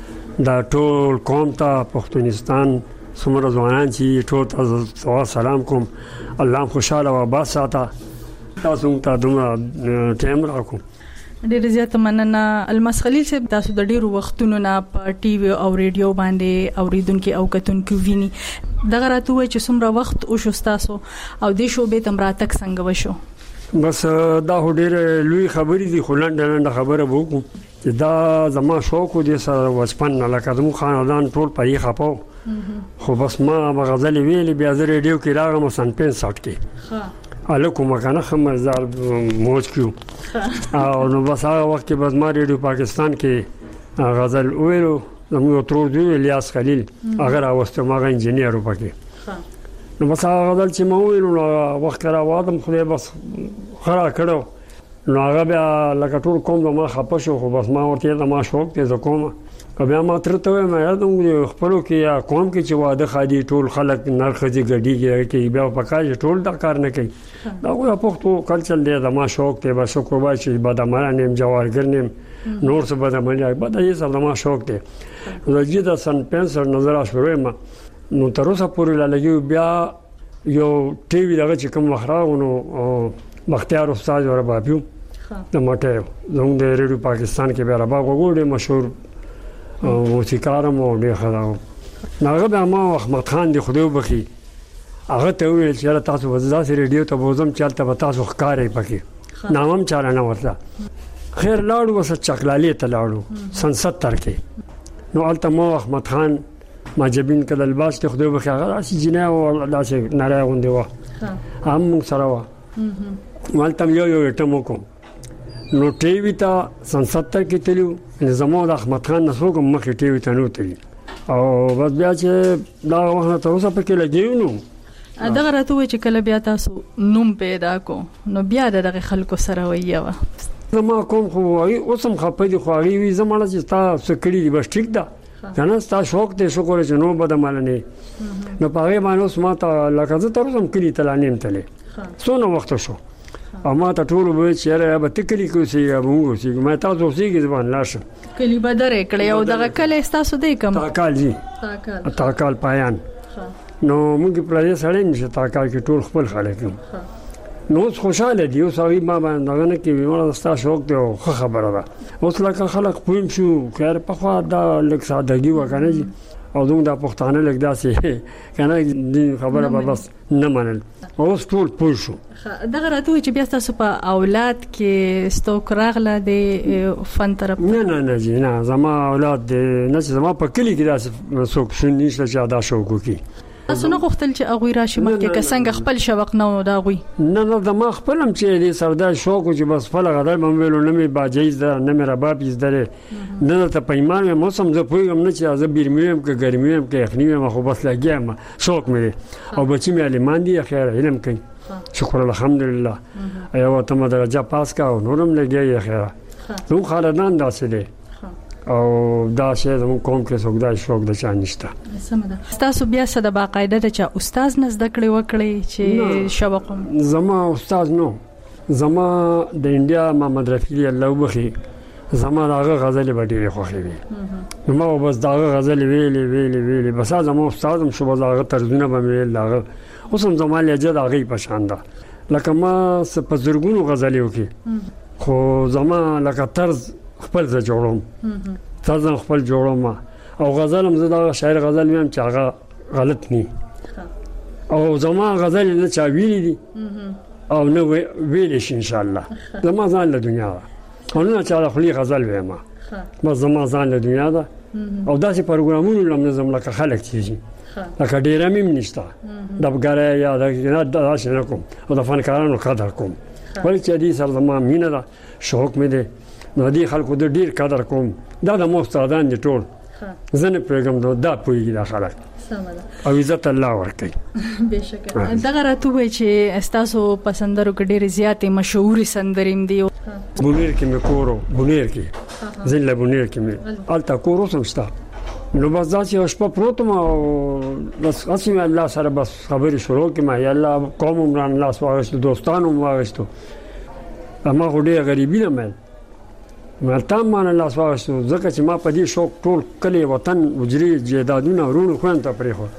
د ټول قوم ته پښتونستان سمره ځوانان چې ټول ته سلام کوم. الله خوشاله او آباد ساته. تاسو ته دومره ټیم راکوم. ډېر زیات مننه الماس خلیل صاحب. تاسو د ډیرو وختونو نه په ټي وي او ریډیو باندې اوریدونکو او کتونکو ویني. دغه راته وای چې څومره وخت او شو تاسو او د شوبې تمراتک څنګه وشو؟ بس دا هډیر لوی خبرې دي، خلند نه خبره وکم چې دا زما شوق دي سره وسپن لکه زمو خاندان ټول پرې خپاو. خو بس ما غزل ویلې بیا د ریډیو کې راغم سن پنځه کې. ها الکو مکانه خمزار موج کیو او نو بس هغه وخت کې بس ما ریډیو پاکستان کې غزل ویلو. زموږ تر دې الیاس خلیل هغه راوسته، ما انجینیر وپکې. نو بس هغه غزل چې مو ویلو نو وخت را وادم خو بس خرا کړو. نو هغه بیا لکه ټول کوم ما خپه شو، خو بس ما ورته دا ما شوق ته کوم. بیا ما ترته ما یادوم خپلو کې یا قوم کې چې واده خادي ټول خلک نرخدي غډي کې بیا پکاج ټول دا کار نه کوي. دا یو پښتو کلچر دی، دا ما شوق ته بس کو وای چې بادامه نیم جوارګر نیم نور څه بادامه یا بد یې سره ما شوق دی. نو چې دا سن پنځه نظر شروع ما نو تر اوسه پورې لګي. بیا یو ټي وي دغه چې کوم مخراونو مختار استاد اور بابیو د ماټه زموږ د ریډیو پاکستان کې بیا ربا وګورې مشهور موسیقار مو ډیر خلاو. ناغه به ما احمد خان دی خدای وبخي هغه ته ویل چې تاسو وځه سره ریډیو ته بوزم چلته به تاسو ښکارې پکې نامم چاره نه ورته. خیر لاړو وس چکلالي ته لاړو سن ستر کې. نو الته مو احمد خان ماجبین کله الباس ته خدای وبخي هغه اسی جنا او داسې ناره غوندي و هم سره و مالته یو یو ټمو کوم. نو ټي وي ته سن ستر کې تلو زموږ د احمد خان نسو کوم مخې ټي وي ته نو تلو او بس بیا چې دا وخت ته اوسه پکې لګیو. نو دا راته وای چې کله بیا تاسو نوم پیدا کو نو بیا دغه خلکو سره وایو زما کوم خو اوسم خپې دي خو وی زمانه چې تاسو کړی دی بس ټیک ده کنه تاسو شوق ته شکر چې نو بده مال نه نو پاره باندې اوس ما ته لکه زه تر اوسم کړی تلانیم تله سونه وخت شو اما ته ټول به چیرې به تکلی کوسي موږ سي ما تاسو سيږي ځوان لاشه کلی بدر کړي او دغه کله تاسو دې کوم تاکال جی تاکال تاکال پایان نو موږ په دې سره نشه تاکال کې ټول خپل خلک نو خوشاله دي اوس هغه ما باندې نه کې ویونه ستا شوق دی او خبره ده اوس لکه خلک پویم شو خیر په خوا دا لک سادهګي وکنه او دوم دا پښتانه لګ داسې کنه دې خبره به بس نه منل اوس ټول پوه شو. دغه راته چې بیا تاسو په اولاد کې ستوک راغله د فن طرف نه نه نه جی نه زما اولاد نه زما په کلی کې داسې څوک شون نشته چې دا شوق وکي. تاسو نه غوښتل چې اغوی راشي مکه څنګه خپل شوق نه دا غوي نه نه د ما خپلم چې دې سردار شوق چې بس خپل غدل مې ویلو نه مې باجیز ده نه مې رباب زده نه ته پیمان مې موسم زه پویګم نه چې از بیرمیم کې ګرمیم کې اخنیم خو بس لګیم شوق مې او بچی مې علمان دي خیر علم کوي شکر الحمدلله ایو ته مې درجه پاس کا او نورم لګي خیر نو خاندان داسې دي او دا شی زموږ قوم کې څوک دا شوق د چا نشته. سمه تاسو بیا څه د باقاعده د چا استاد نه زده کړې وکړې چې شوق زما استاد نو زما د انډیا محمد رفیع الله وبخي زما داغه غزل به ډېرې خوښې وي نو ما بس داغه غزل ویلې ویلې ویلې بس زما استاد هم شو داغه طرزونه به ویل داغه اوس هم زما لهجه داغه په شان ده لکه ما په زرګونو غزل وکي خو زما لکه طرز خپل ځ جوړوم تازه خپل جوړم او غزل هم زدا شاعر غزل مې هم چې هغه غلط نه او زما غزل نه چا ویلي دي او نه ویل شي ان شاء الله زما ځان له دنیا او نه چا خپل غزل وایم بس زما ځان له دنیا ده او داسې پروګرامونو لم نظم لکه خلک چیږي لکه ډیره مې نشته د بګاره یا د داسې نه کوم او د فنکارانو قدر کوم ولې چې دې سره زما مینه ده شوق مې ده نو دې خلکو د ډیر قدر کوم دا د مستعدان دي ټول زنه پیغام دا پویږي د خلک او عزت الله ورکړي بهشکه دا راته وای چې استاسو پسندرو کې ډېر زیاتې مشهوري سندریم دي بونیر کې مې کورو بونیر کې زله بونیر کې مې التا کورو سمستا نو بس ځاسي او شپه پروتم او بس اسمه الله سره بس خبري شروع کې ما یا الله قوم عمران الله سواغشت دوستانو واغشتو اما غوډه غریبی نه مې ما تام مان الله سواغشت ځکه چې ما په دې شوق ټول کلی وطن وجري جیدادونه ورونو خوان ته پرې خو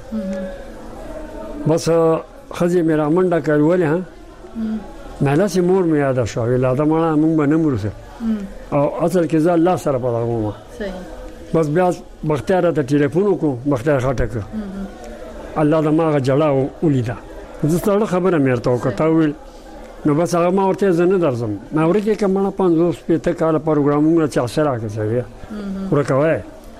بس خزي مې را منډه کړولې ها نه لاس مور مې یاد شو ولاده ما مونږ به نه مرسه او اصل کې ځا الله سره پدغه صحیح بس بیا بختیار ته ټلیفون وکړو بختیار خاطر الله د ماغه جړه ولیدا زه ستاره خبره مې ورته وکړه ویل نو بس هغه ما ورته زنه درځم ما ورته کې کمنه پنځوس پته کال پروګرامونه چې اثر راکړي ورکوي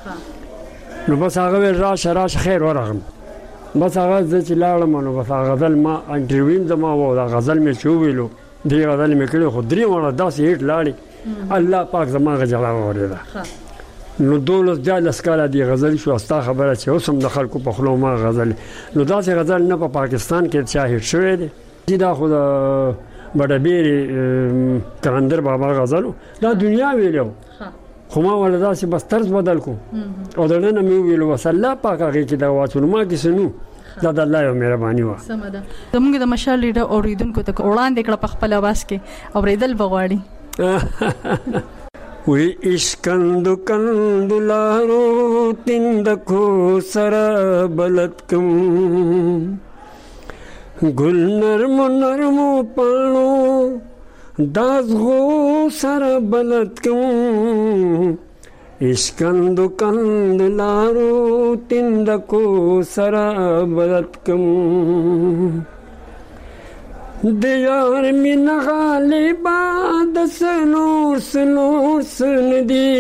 نو بس هغه راشه راشه خیر ورغم بس هغه چې لاړم نو بس هغه غزل ما انټرویو زما و دا غزل مې چوبېلو دی غزل مې کړو خو درې وړه داسې هیټ لاړې الله پاک زما غجلا وریدا نو دولس جالس کاله دی غزل شو استا خبره چې اوسم د خلکو په خلو ما غزل نو داسې غزل نه په پاکستان کې شاهد شوی دی دا خو د بډبيري کلندر بابا غزل دا دنیا ویلو خو ما ولدا چې بس طرز بدل کو او دنه مې ویلو وس الله پاک هغه کې دا واچو ما کې سنو دا د الله یو مهرباني و سمدا زموږ د مشال لیډر اوریدونکو ته وړاندې کړه په خپل आवाज کې اوریدل بغواړي وی اشکند کند لارو تندکو سر بلتکم گل نرم نرم پانو دازغو سر بلتکم اشکند کند لارو تندکو سر بلتکم دیار من غالبا دسنور سنور سن دی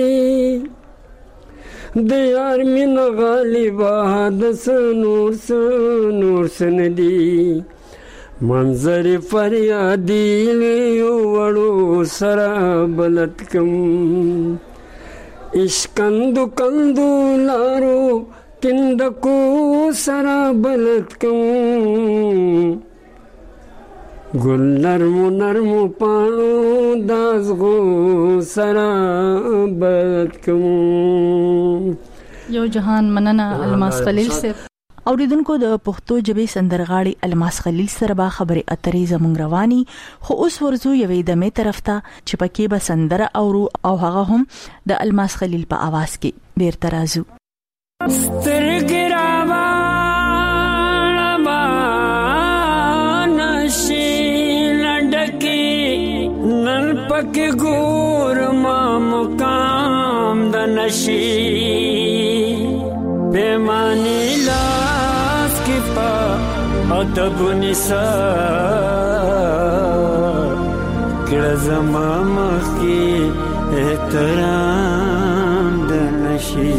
دیار من غالبا دسنور سنور سن دی منظر فریادی لیو وڑو سرا بلتکم اشکندو کندو لارو تندکو سرا بلتکم گل نرم نرم پانو دازغو سرا بلتکم یو جهان مننه الماس خلیل صاحب اوریدونکو د پښتو ژبې سندرغاړي الماس خلیل سره به خبرې اترې زموږ رواني خو اوس ورزو یوې دمه طرف ته چې پکې به سندره اورو او هغه هم د الماس خلیل په आवाज کې بیرته راځو سترګراوا نن پک ګور ما مقام د نشي پیمانی لاس کی پا ادب نسا کړه زما مخ کی احترام د نشي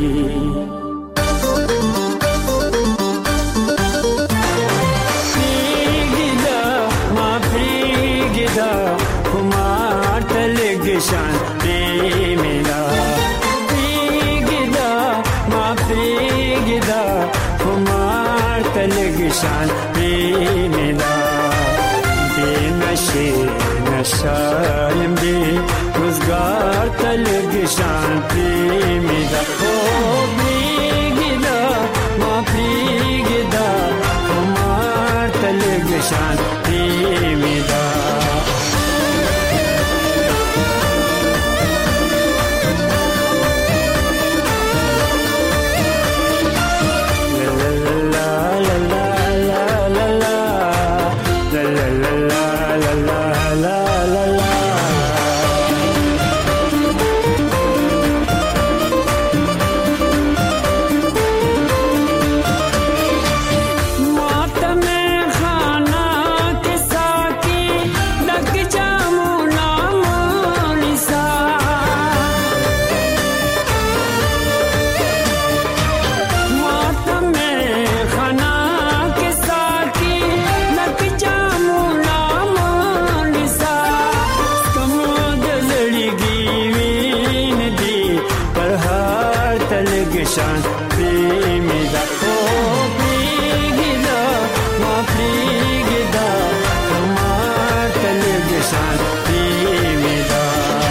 شان مینا پیګدا ما پیګدا کومار تلګ شان مینا دې نشي نشایم دې روزګار تلګ شان مینا او پیګدا ما پیګدا کومار تلګ شان مینا لګ شان می دا او پریګدا ما پریګدا ما ته لګ شان می دا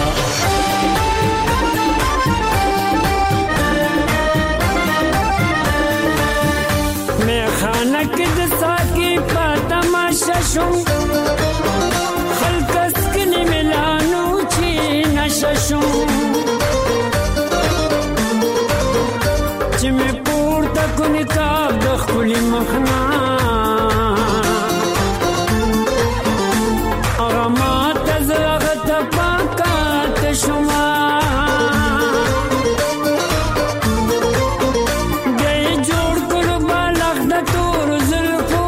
مې خانه کې د ساقي پاتماشا شوم خلک سکني ملانو چې نشه شوم چې مې پورته کو نکاب د خپل مخنا هغه ما ته زغه ته پاکات شوما دې جوړ کړو بالغ د تور زلفو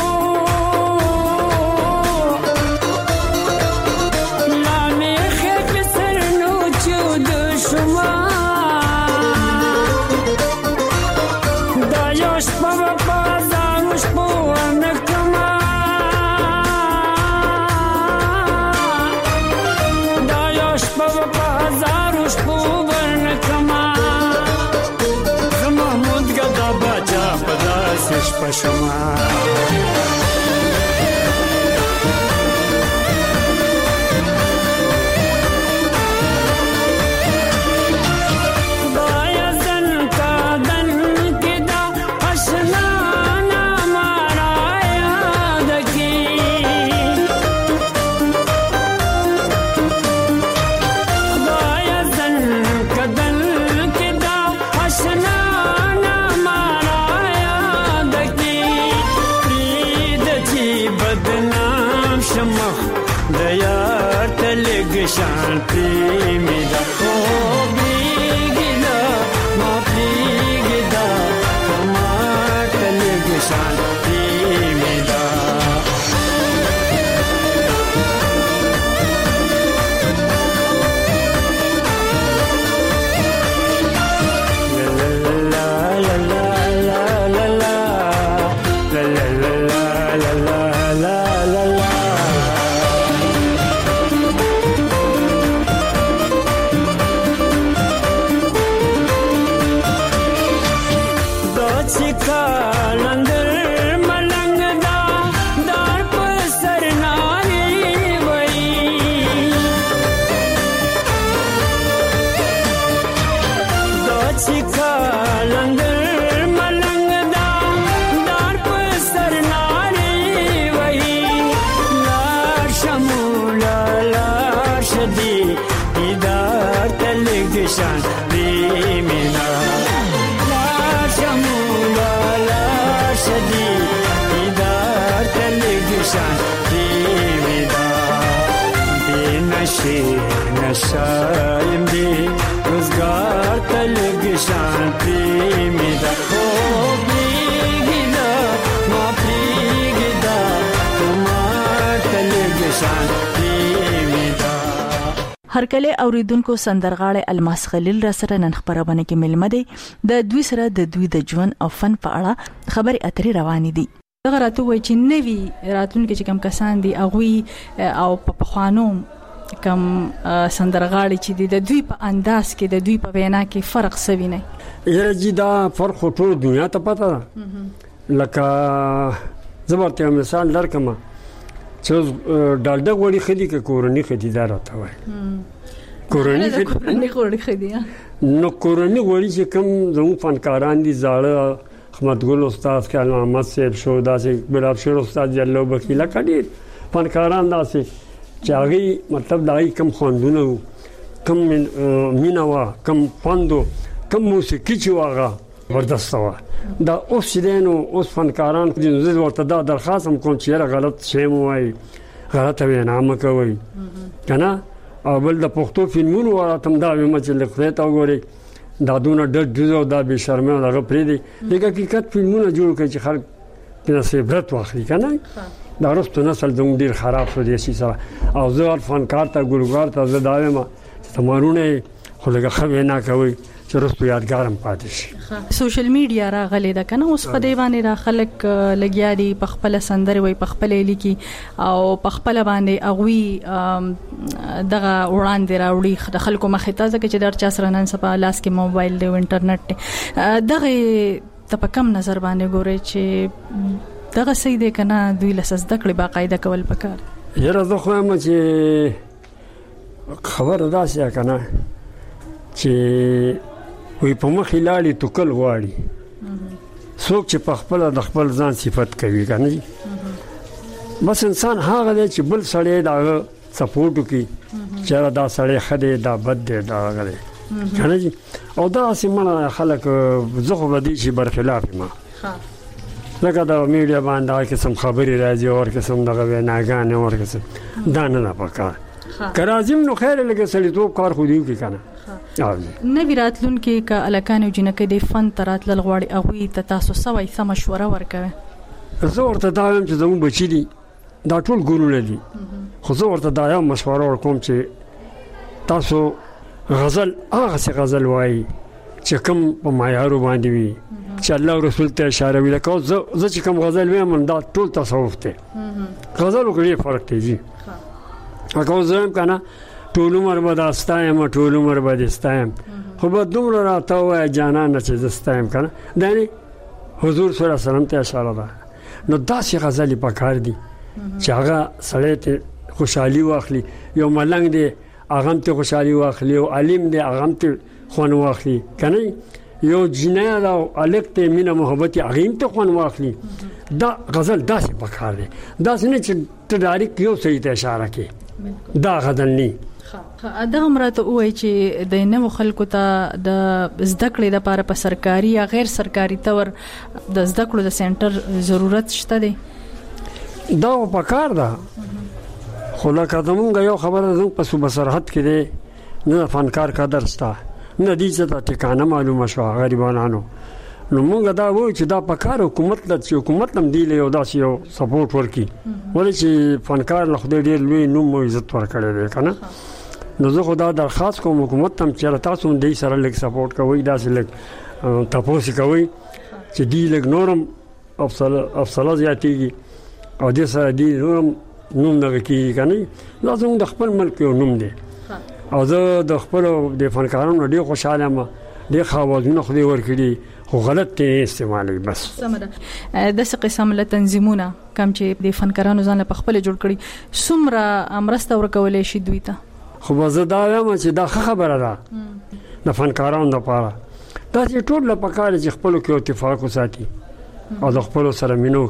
لا مې خېټ سر نو چود شوما شپه په زانو شپو ورنکما دا یو شپه په زانو شپو ورنکما محمود ګدا بچا په داسې شپه شما شانتی می دا او بیگدا ما بیگدا ما تلګ شانتی می دا لا لا لا لا لا لا لا لا لا لا لا لا کالندر ملنګ دا دار پر سر ناري وای دا چې کالندر ملنګ دا دار پر سر ناري وای لا شمولا لا شدي ادار تلګ شان دی مینا نشي نشایم دی روزگار تلګ شانتی می دا او بیګدا ما پریګدا ما تلګ شانتی می دا هرکله اوریدونکو سندرغاړي الماس خلیل را سره نن خبرونه کې ملمه دي د دوی سره د دوی د ژوند او فن په اړه خبري اترې روانې دي دغه راته وای چې نوی راتلونکي چې کم کسان دي اغوي او په خوانو کم سندرغاړي چې د دوی په انداز کې د دوی په وینا کې فرق سوي نه یره جی دا فرق ټول دنیا ته پته ده لکه زبرته مثال درکم چې ډالډه وړي خدي کې کورنۍ خديدار راته وای کورنۍ کورنۍ خدي نو کورنۍ وړي چې کم زمو فنکاران دي زاړه احمد ګل استاد کلام احمد صاحب شو داسې ګلاب شیر استاد جلو بکیلا کډي فنکاران داسې چاغي مطلب دای کم خوندونه کم مینوا کم فندو کم موسیقي چې واغه ورته وا دا اوس دینو اوس فنکاران د زړه ورته دا درخواست هم کوم چې غلط شی مو وای غلط وینا مکوي کنه او بل د پښتو فلمونو ورته دا مې چې لخته تا وګوري دا دونه د جزو دا به شرمه هغه پرې دي دغه حقیقت فلمونه جوړ کړي چې خلک په عبرت واخلي کنه دا رسته نسل زموږ ډیر خراب شو دي شي سره او زه فنکار ته ګلګار ته زه داوم چې تمرونه خو لږه خو نه کوي چې رسو یادګارم پاتې شي. سوشل میډیا راغلی دا کنه اوس په دی باندې را خلک لګیا دي په خپل سندري وي په خپل لیکي او په خپل باندې اغوي دغه وړاندې راوړي د خلکو مخې ته ځکه چې در چا سره نن سبا لاس کې موبایل دی او انټرنیټ دی دغه ته په کم نظر باندې ګوري چې دغه صحیح دی کنه دوی لسز دکړي باقاعده کول پکار. یره زه خو هم چې خبر داسې کنه چې وي په مخ لاړې تو کل غواړي څوک چې په خپل د خپل ځان صفت کوي کنه بس انسان هغه دی چې بل سړی دا سپورټ کوي چې دا سړی خدای دا بد دی دا غلي کنه او دا سیمه خلک زغه بدی شي برخلاف ما لکه دا میډیا باندې قسم خبري راځي او قسم دغه ویناګان او قسم دا نه پکار کرازم نو خیر لګه سړی تو کار خو دی کنه نبی راتلون کې ک الکان او جنکه د فن تراتل غواړي اغوي ته تاسو سوي سم مشوره ورکوي. زه ورته دا وایم چې زموږ بچی دي دا ټول ګورونه دي خو زه ورته دا یم مشوره ورکوم چې تاسو غزل هغه څه غزل وایي چې کوم په معیار باندې وي چې الله رسول ته اشاره وی لکه زه زه چې کوم غزل وایم دا ټول تصوف ته غزل کې فرق دی هغه زم کنه ټول عمر به داستایم ټول عمر به داستایم خو به دومره راته وای جانان چې داستایم کنه دانی حضور صلی الله علیه وسلم ته اشاره ده نو داسې غزل په کار دي چې هغه سړی ته خوشحالي واخلي یو ملنګ دی هغه ته خوشحالي واخلي او عالم دی هغه ته خون واخلي کنه یو جنایت او الکته مینه محبت هغه ته خون واخلي دا غزل داسې په کار دي داسې نه چې تدارک یو صحیح ته اشاره کوي دا غزل نه دا امراته وای چې د نوو خلکو ته د زده کړې لپاره په سرکاري یا غیر سرکاري تور د زده کړو د سنټر ضرورت شته دی دا په کار ده خو لکه زمونږ یو خبره زموږ په صوبه سرحد کې دی نه فنکار قدر شته نه دې څه ته ټکانه معلومه شو غریبانو نو موږ دا وایو چې دا په کار حکومت له چې حکومت هم دی له یو داسې یو سپورټ ورکي ولې چې فنکار له خدای ډېر لوی نوم او عزت ورکړی دی کنه نو زه خدا درخواست کوم حکومت هم چې تاسو دې سره لږ سپورټ کوئ داسې لږ تاسو کوئ چې دې لږ نورم افصل افصل زیاتېږي او دې سره دې نورم نوم نه کوي کنه لازم د خپل ملک یو نوم دی او زه د خپل د فنکارانو ډېر خوشاله یم ډېر خواږه خو دې ورکړي خو غلط ته استعمالي بس سمره د څه قسم له تنظیمونه کم چې د فنکارانو ځان په خپل جوړ کړي سمره امرسته ورکولې شي دوی ته خو زه دا وایم چې دا خبره ده د فنکارانو لپاره دا چې ټول له پکاره چې خپل کې اتفاق وساتي او د خپل سره مينو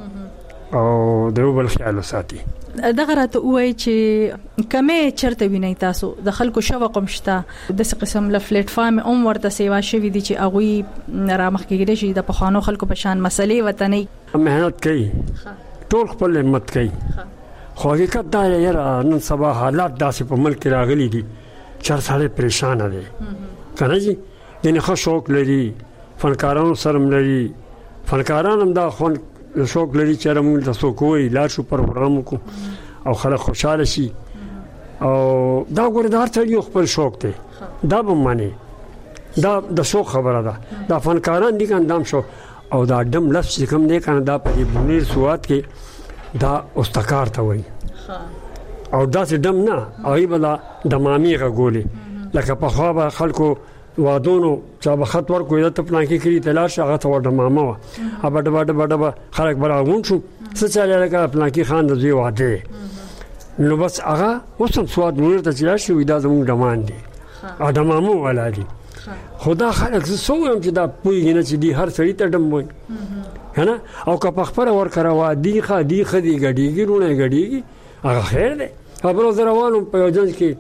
کې او د بل خیال وساتي دغه راته وای چې کمه چرته ویني تاسو د خلکو شوق مشته د څه قسم له پلیټ فارم هم ورته سیوا شوی دي چې اغوي را مخ کې شي د پخوانو خلکو په شان مسلې وطني مهنت کوي ټول خپل همت کوي خو حقیقت دا یې نن سبا حالات داسې په ملک راغلي دي چې سړی پریشان دي کنه جی دنه خو شوق لري فنکارانو سره لري فنکاران هم دا خو شوق لري چې موږ تاسو کوی لا شو پروګرام کو او خلک خوشاله شي او دا ګور د هر څه خپل شوق دی دا به معنی دا د شوق خبره ده دا فنکاران دي کاندام شو او دا دم لفظ کوم دی کنه دا په بنیر سواد کې دا استکار ته وای او دا چې دم نه هغه بلا د مامي غولي لکه په خوا به خلکو وادونو چې به خط ورکوي ته پلان کې کړی تلاش هغه ته ورته ماما وا ابډ بډ بډ خلک براغون شو څه چاله لکه پلان کې خان د زوی واده نو بس هغه وسم سواد نور ته چې شي دا زموږ ډمان دي ادمامو ولادي خدا خلک زه سوم چې دا پوي نه چې دی هر سړی ته ډم وای کنه او که په خبره ور کړوا دی خا دی خدي غډيږي رونه غډيږي هغه خیر دی خبرو زروانو په یوځل کې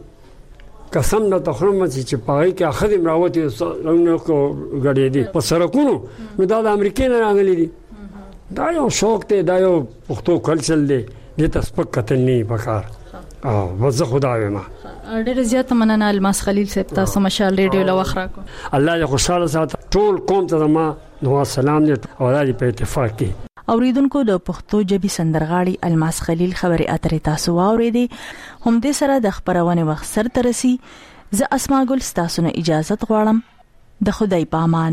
قسم نه تخرم چې پای کې اخر امراوتی نو کو غړې دي په سرکونو نو دا د امریکای نه راغلي دي دا یو شوق ته دا یو پښتو کلچر دی د تسپک کتل نه پکار او وځه خدای ما ډېر زیات مننه الماس خلیل صاحب تاسو مشال ریډیو له وخره کو الله دې خوشاله سات ټول قوم ته ما دعا سلام دې او دې په اتفاق کې اوریدونکو د پښتو ژبې سندرغاړي الماس خلیل خبري اترې تاسو واوریدي هم دې سره د خبرونه وخت سر ترسي زه اسماء ګل تاسو نه اجازه غواړم د خدای پامان.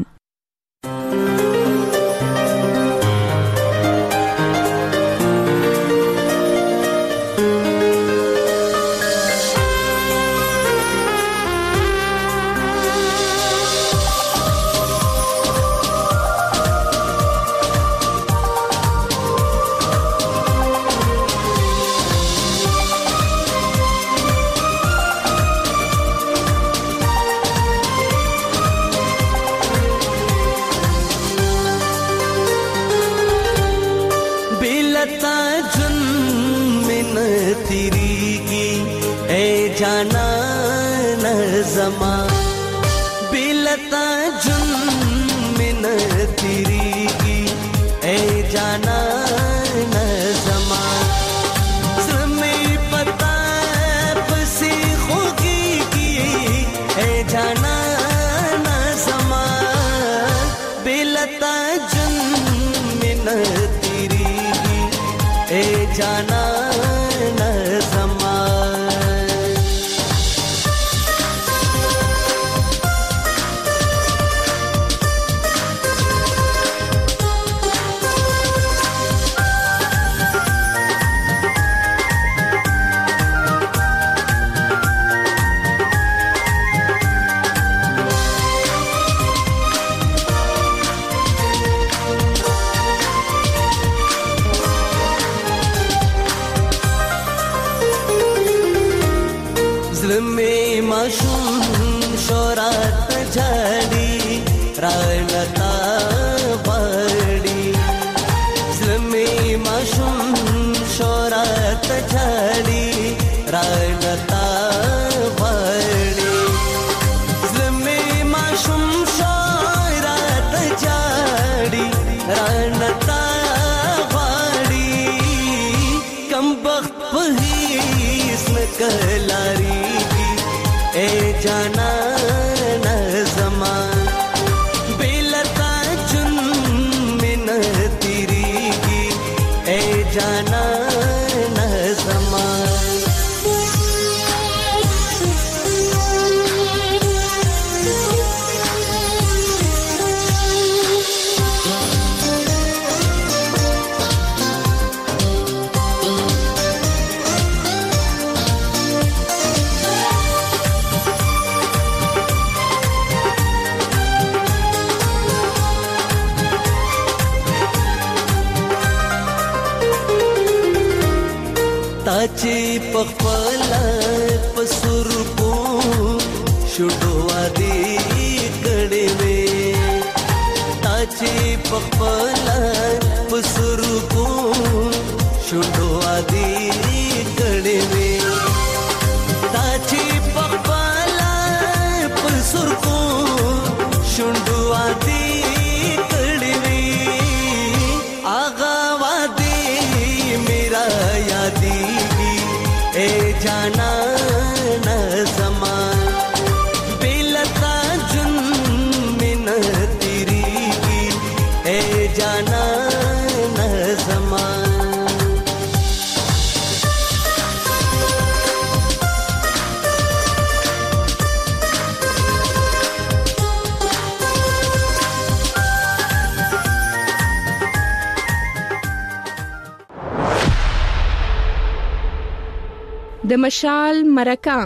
د مشال مرکه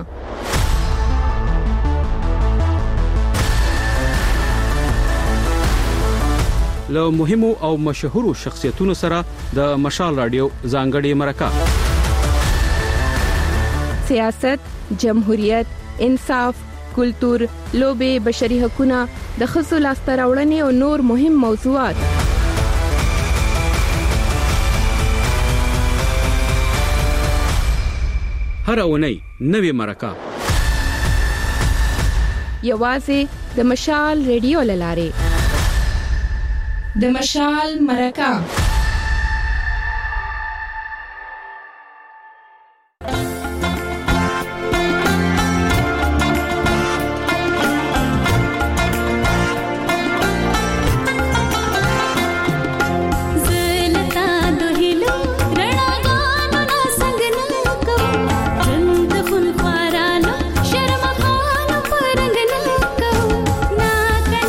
له مهمو او مشهورو شخصیتونو سره د مشال رادیو ځانګړي مرکه. سیاست، جمهوریت، انصاف، کلتور، لوبه، بشري حقوقونه، د ښځو لاسته راوړنې او نور مهم موضوعات. هر اونۍ نوې مرکه یوازې د مشال ریډیو لاره. د مشال مرکه Na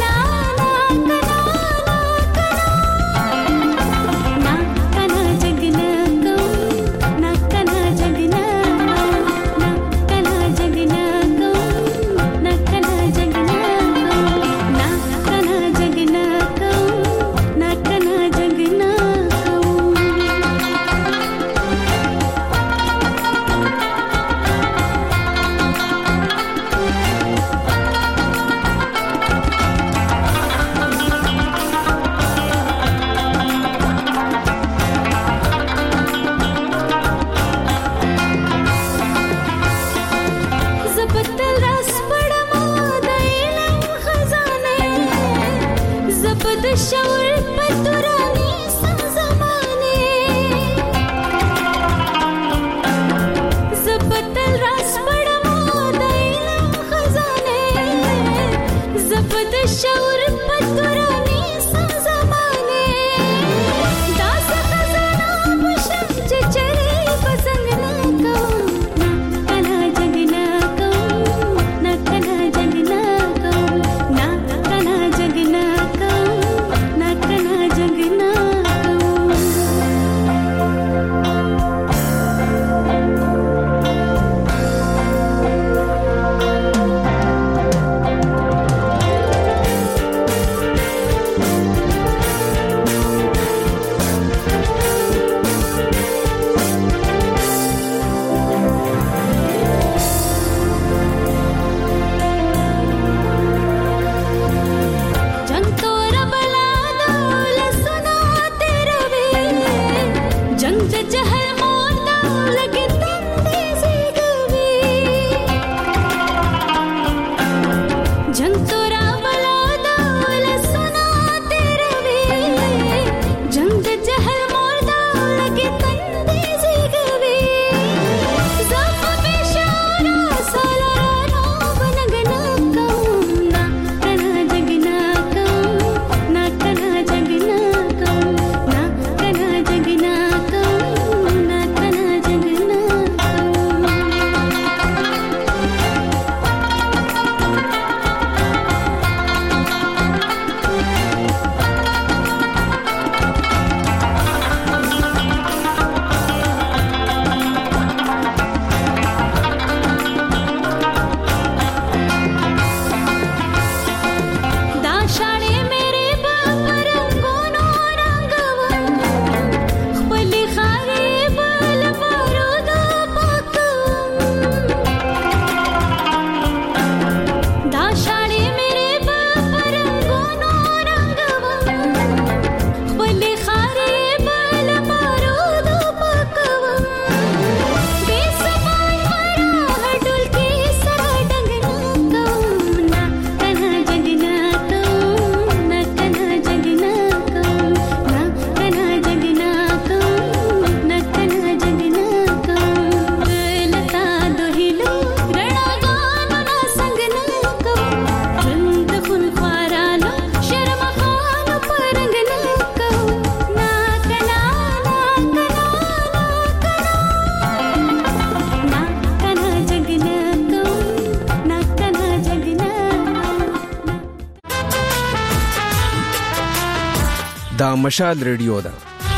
دا مشال ریډیو ده.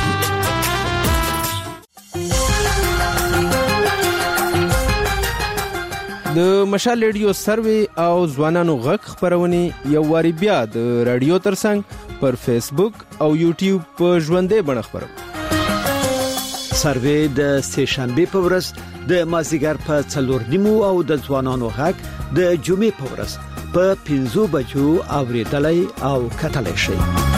د مشال ریډیو سروي او ځوانانو غږ خبرونه یو واری بیا د رادیو ترڅنګ پر فیسبوک او یوټیوب په ژوندې بڼه خبرو. سروي د سه شنبه په ورځ د مازیګر په څلور نیمو او د ځوانانو غږ د جمعې په ورځ په پنځو بجو اوریدلای او کتلای شي.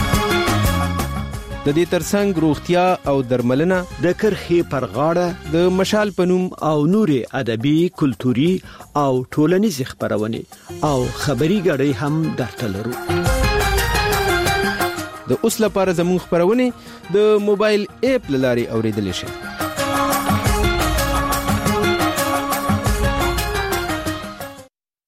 د دې ترڅنګ روغتیا او درملنه د کرخي پر غاړه د مشال پنوم او نوري ادبي کلتوري او ټولنیز خبرونه او خبري غړي هم درته لرو. د اوس لپاره زموږ خبرونه د موبایل اپ لاري اوریدل شي.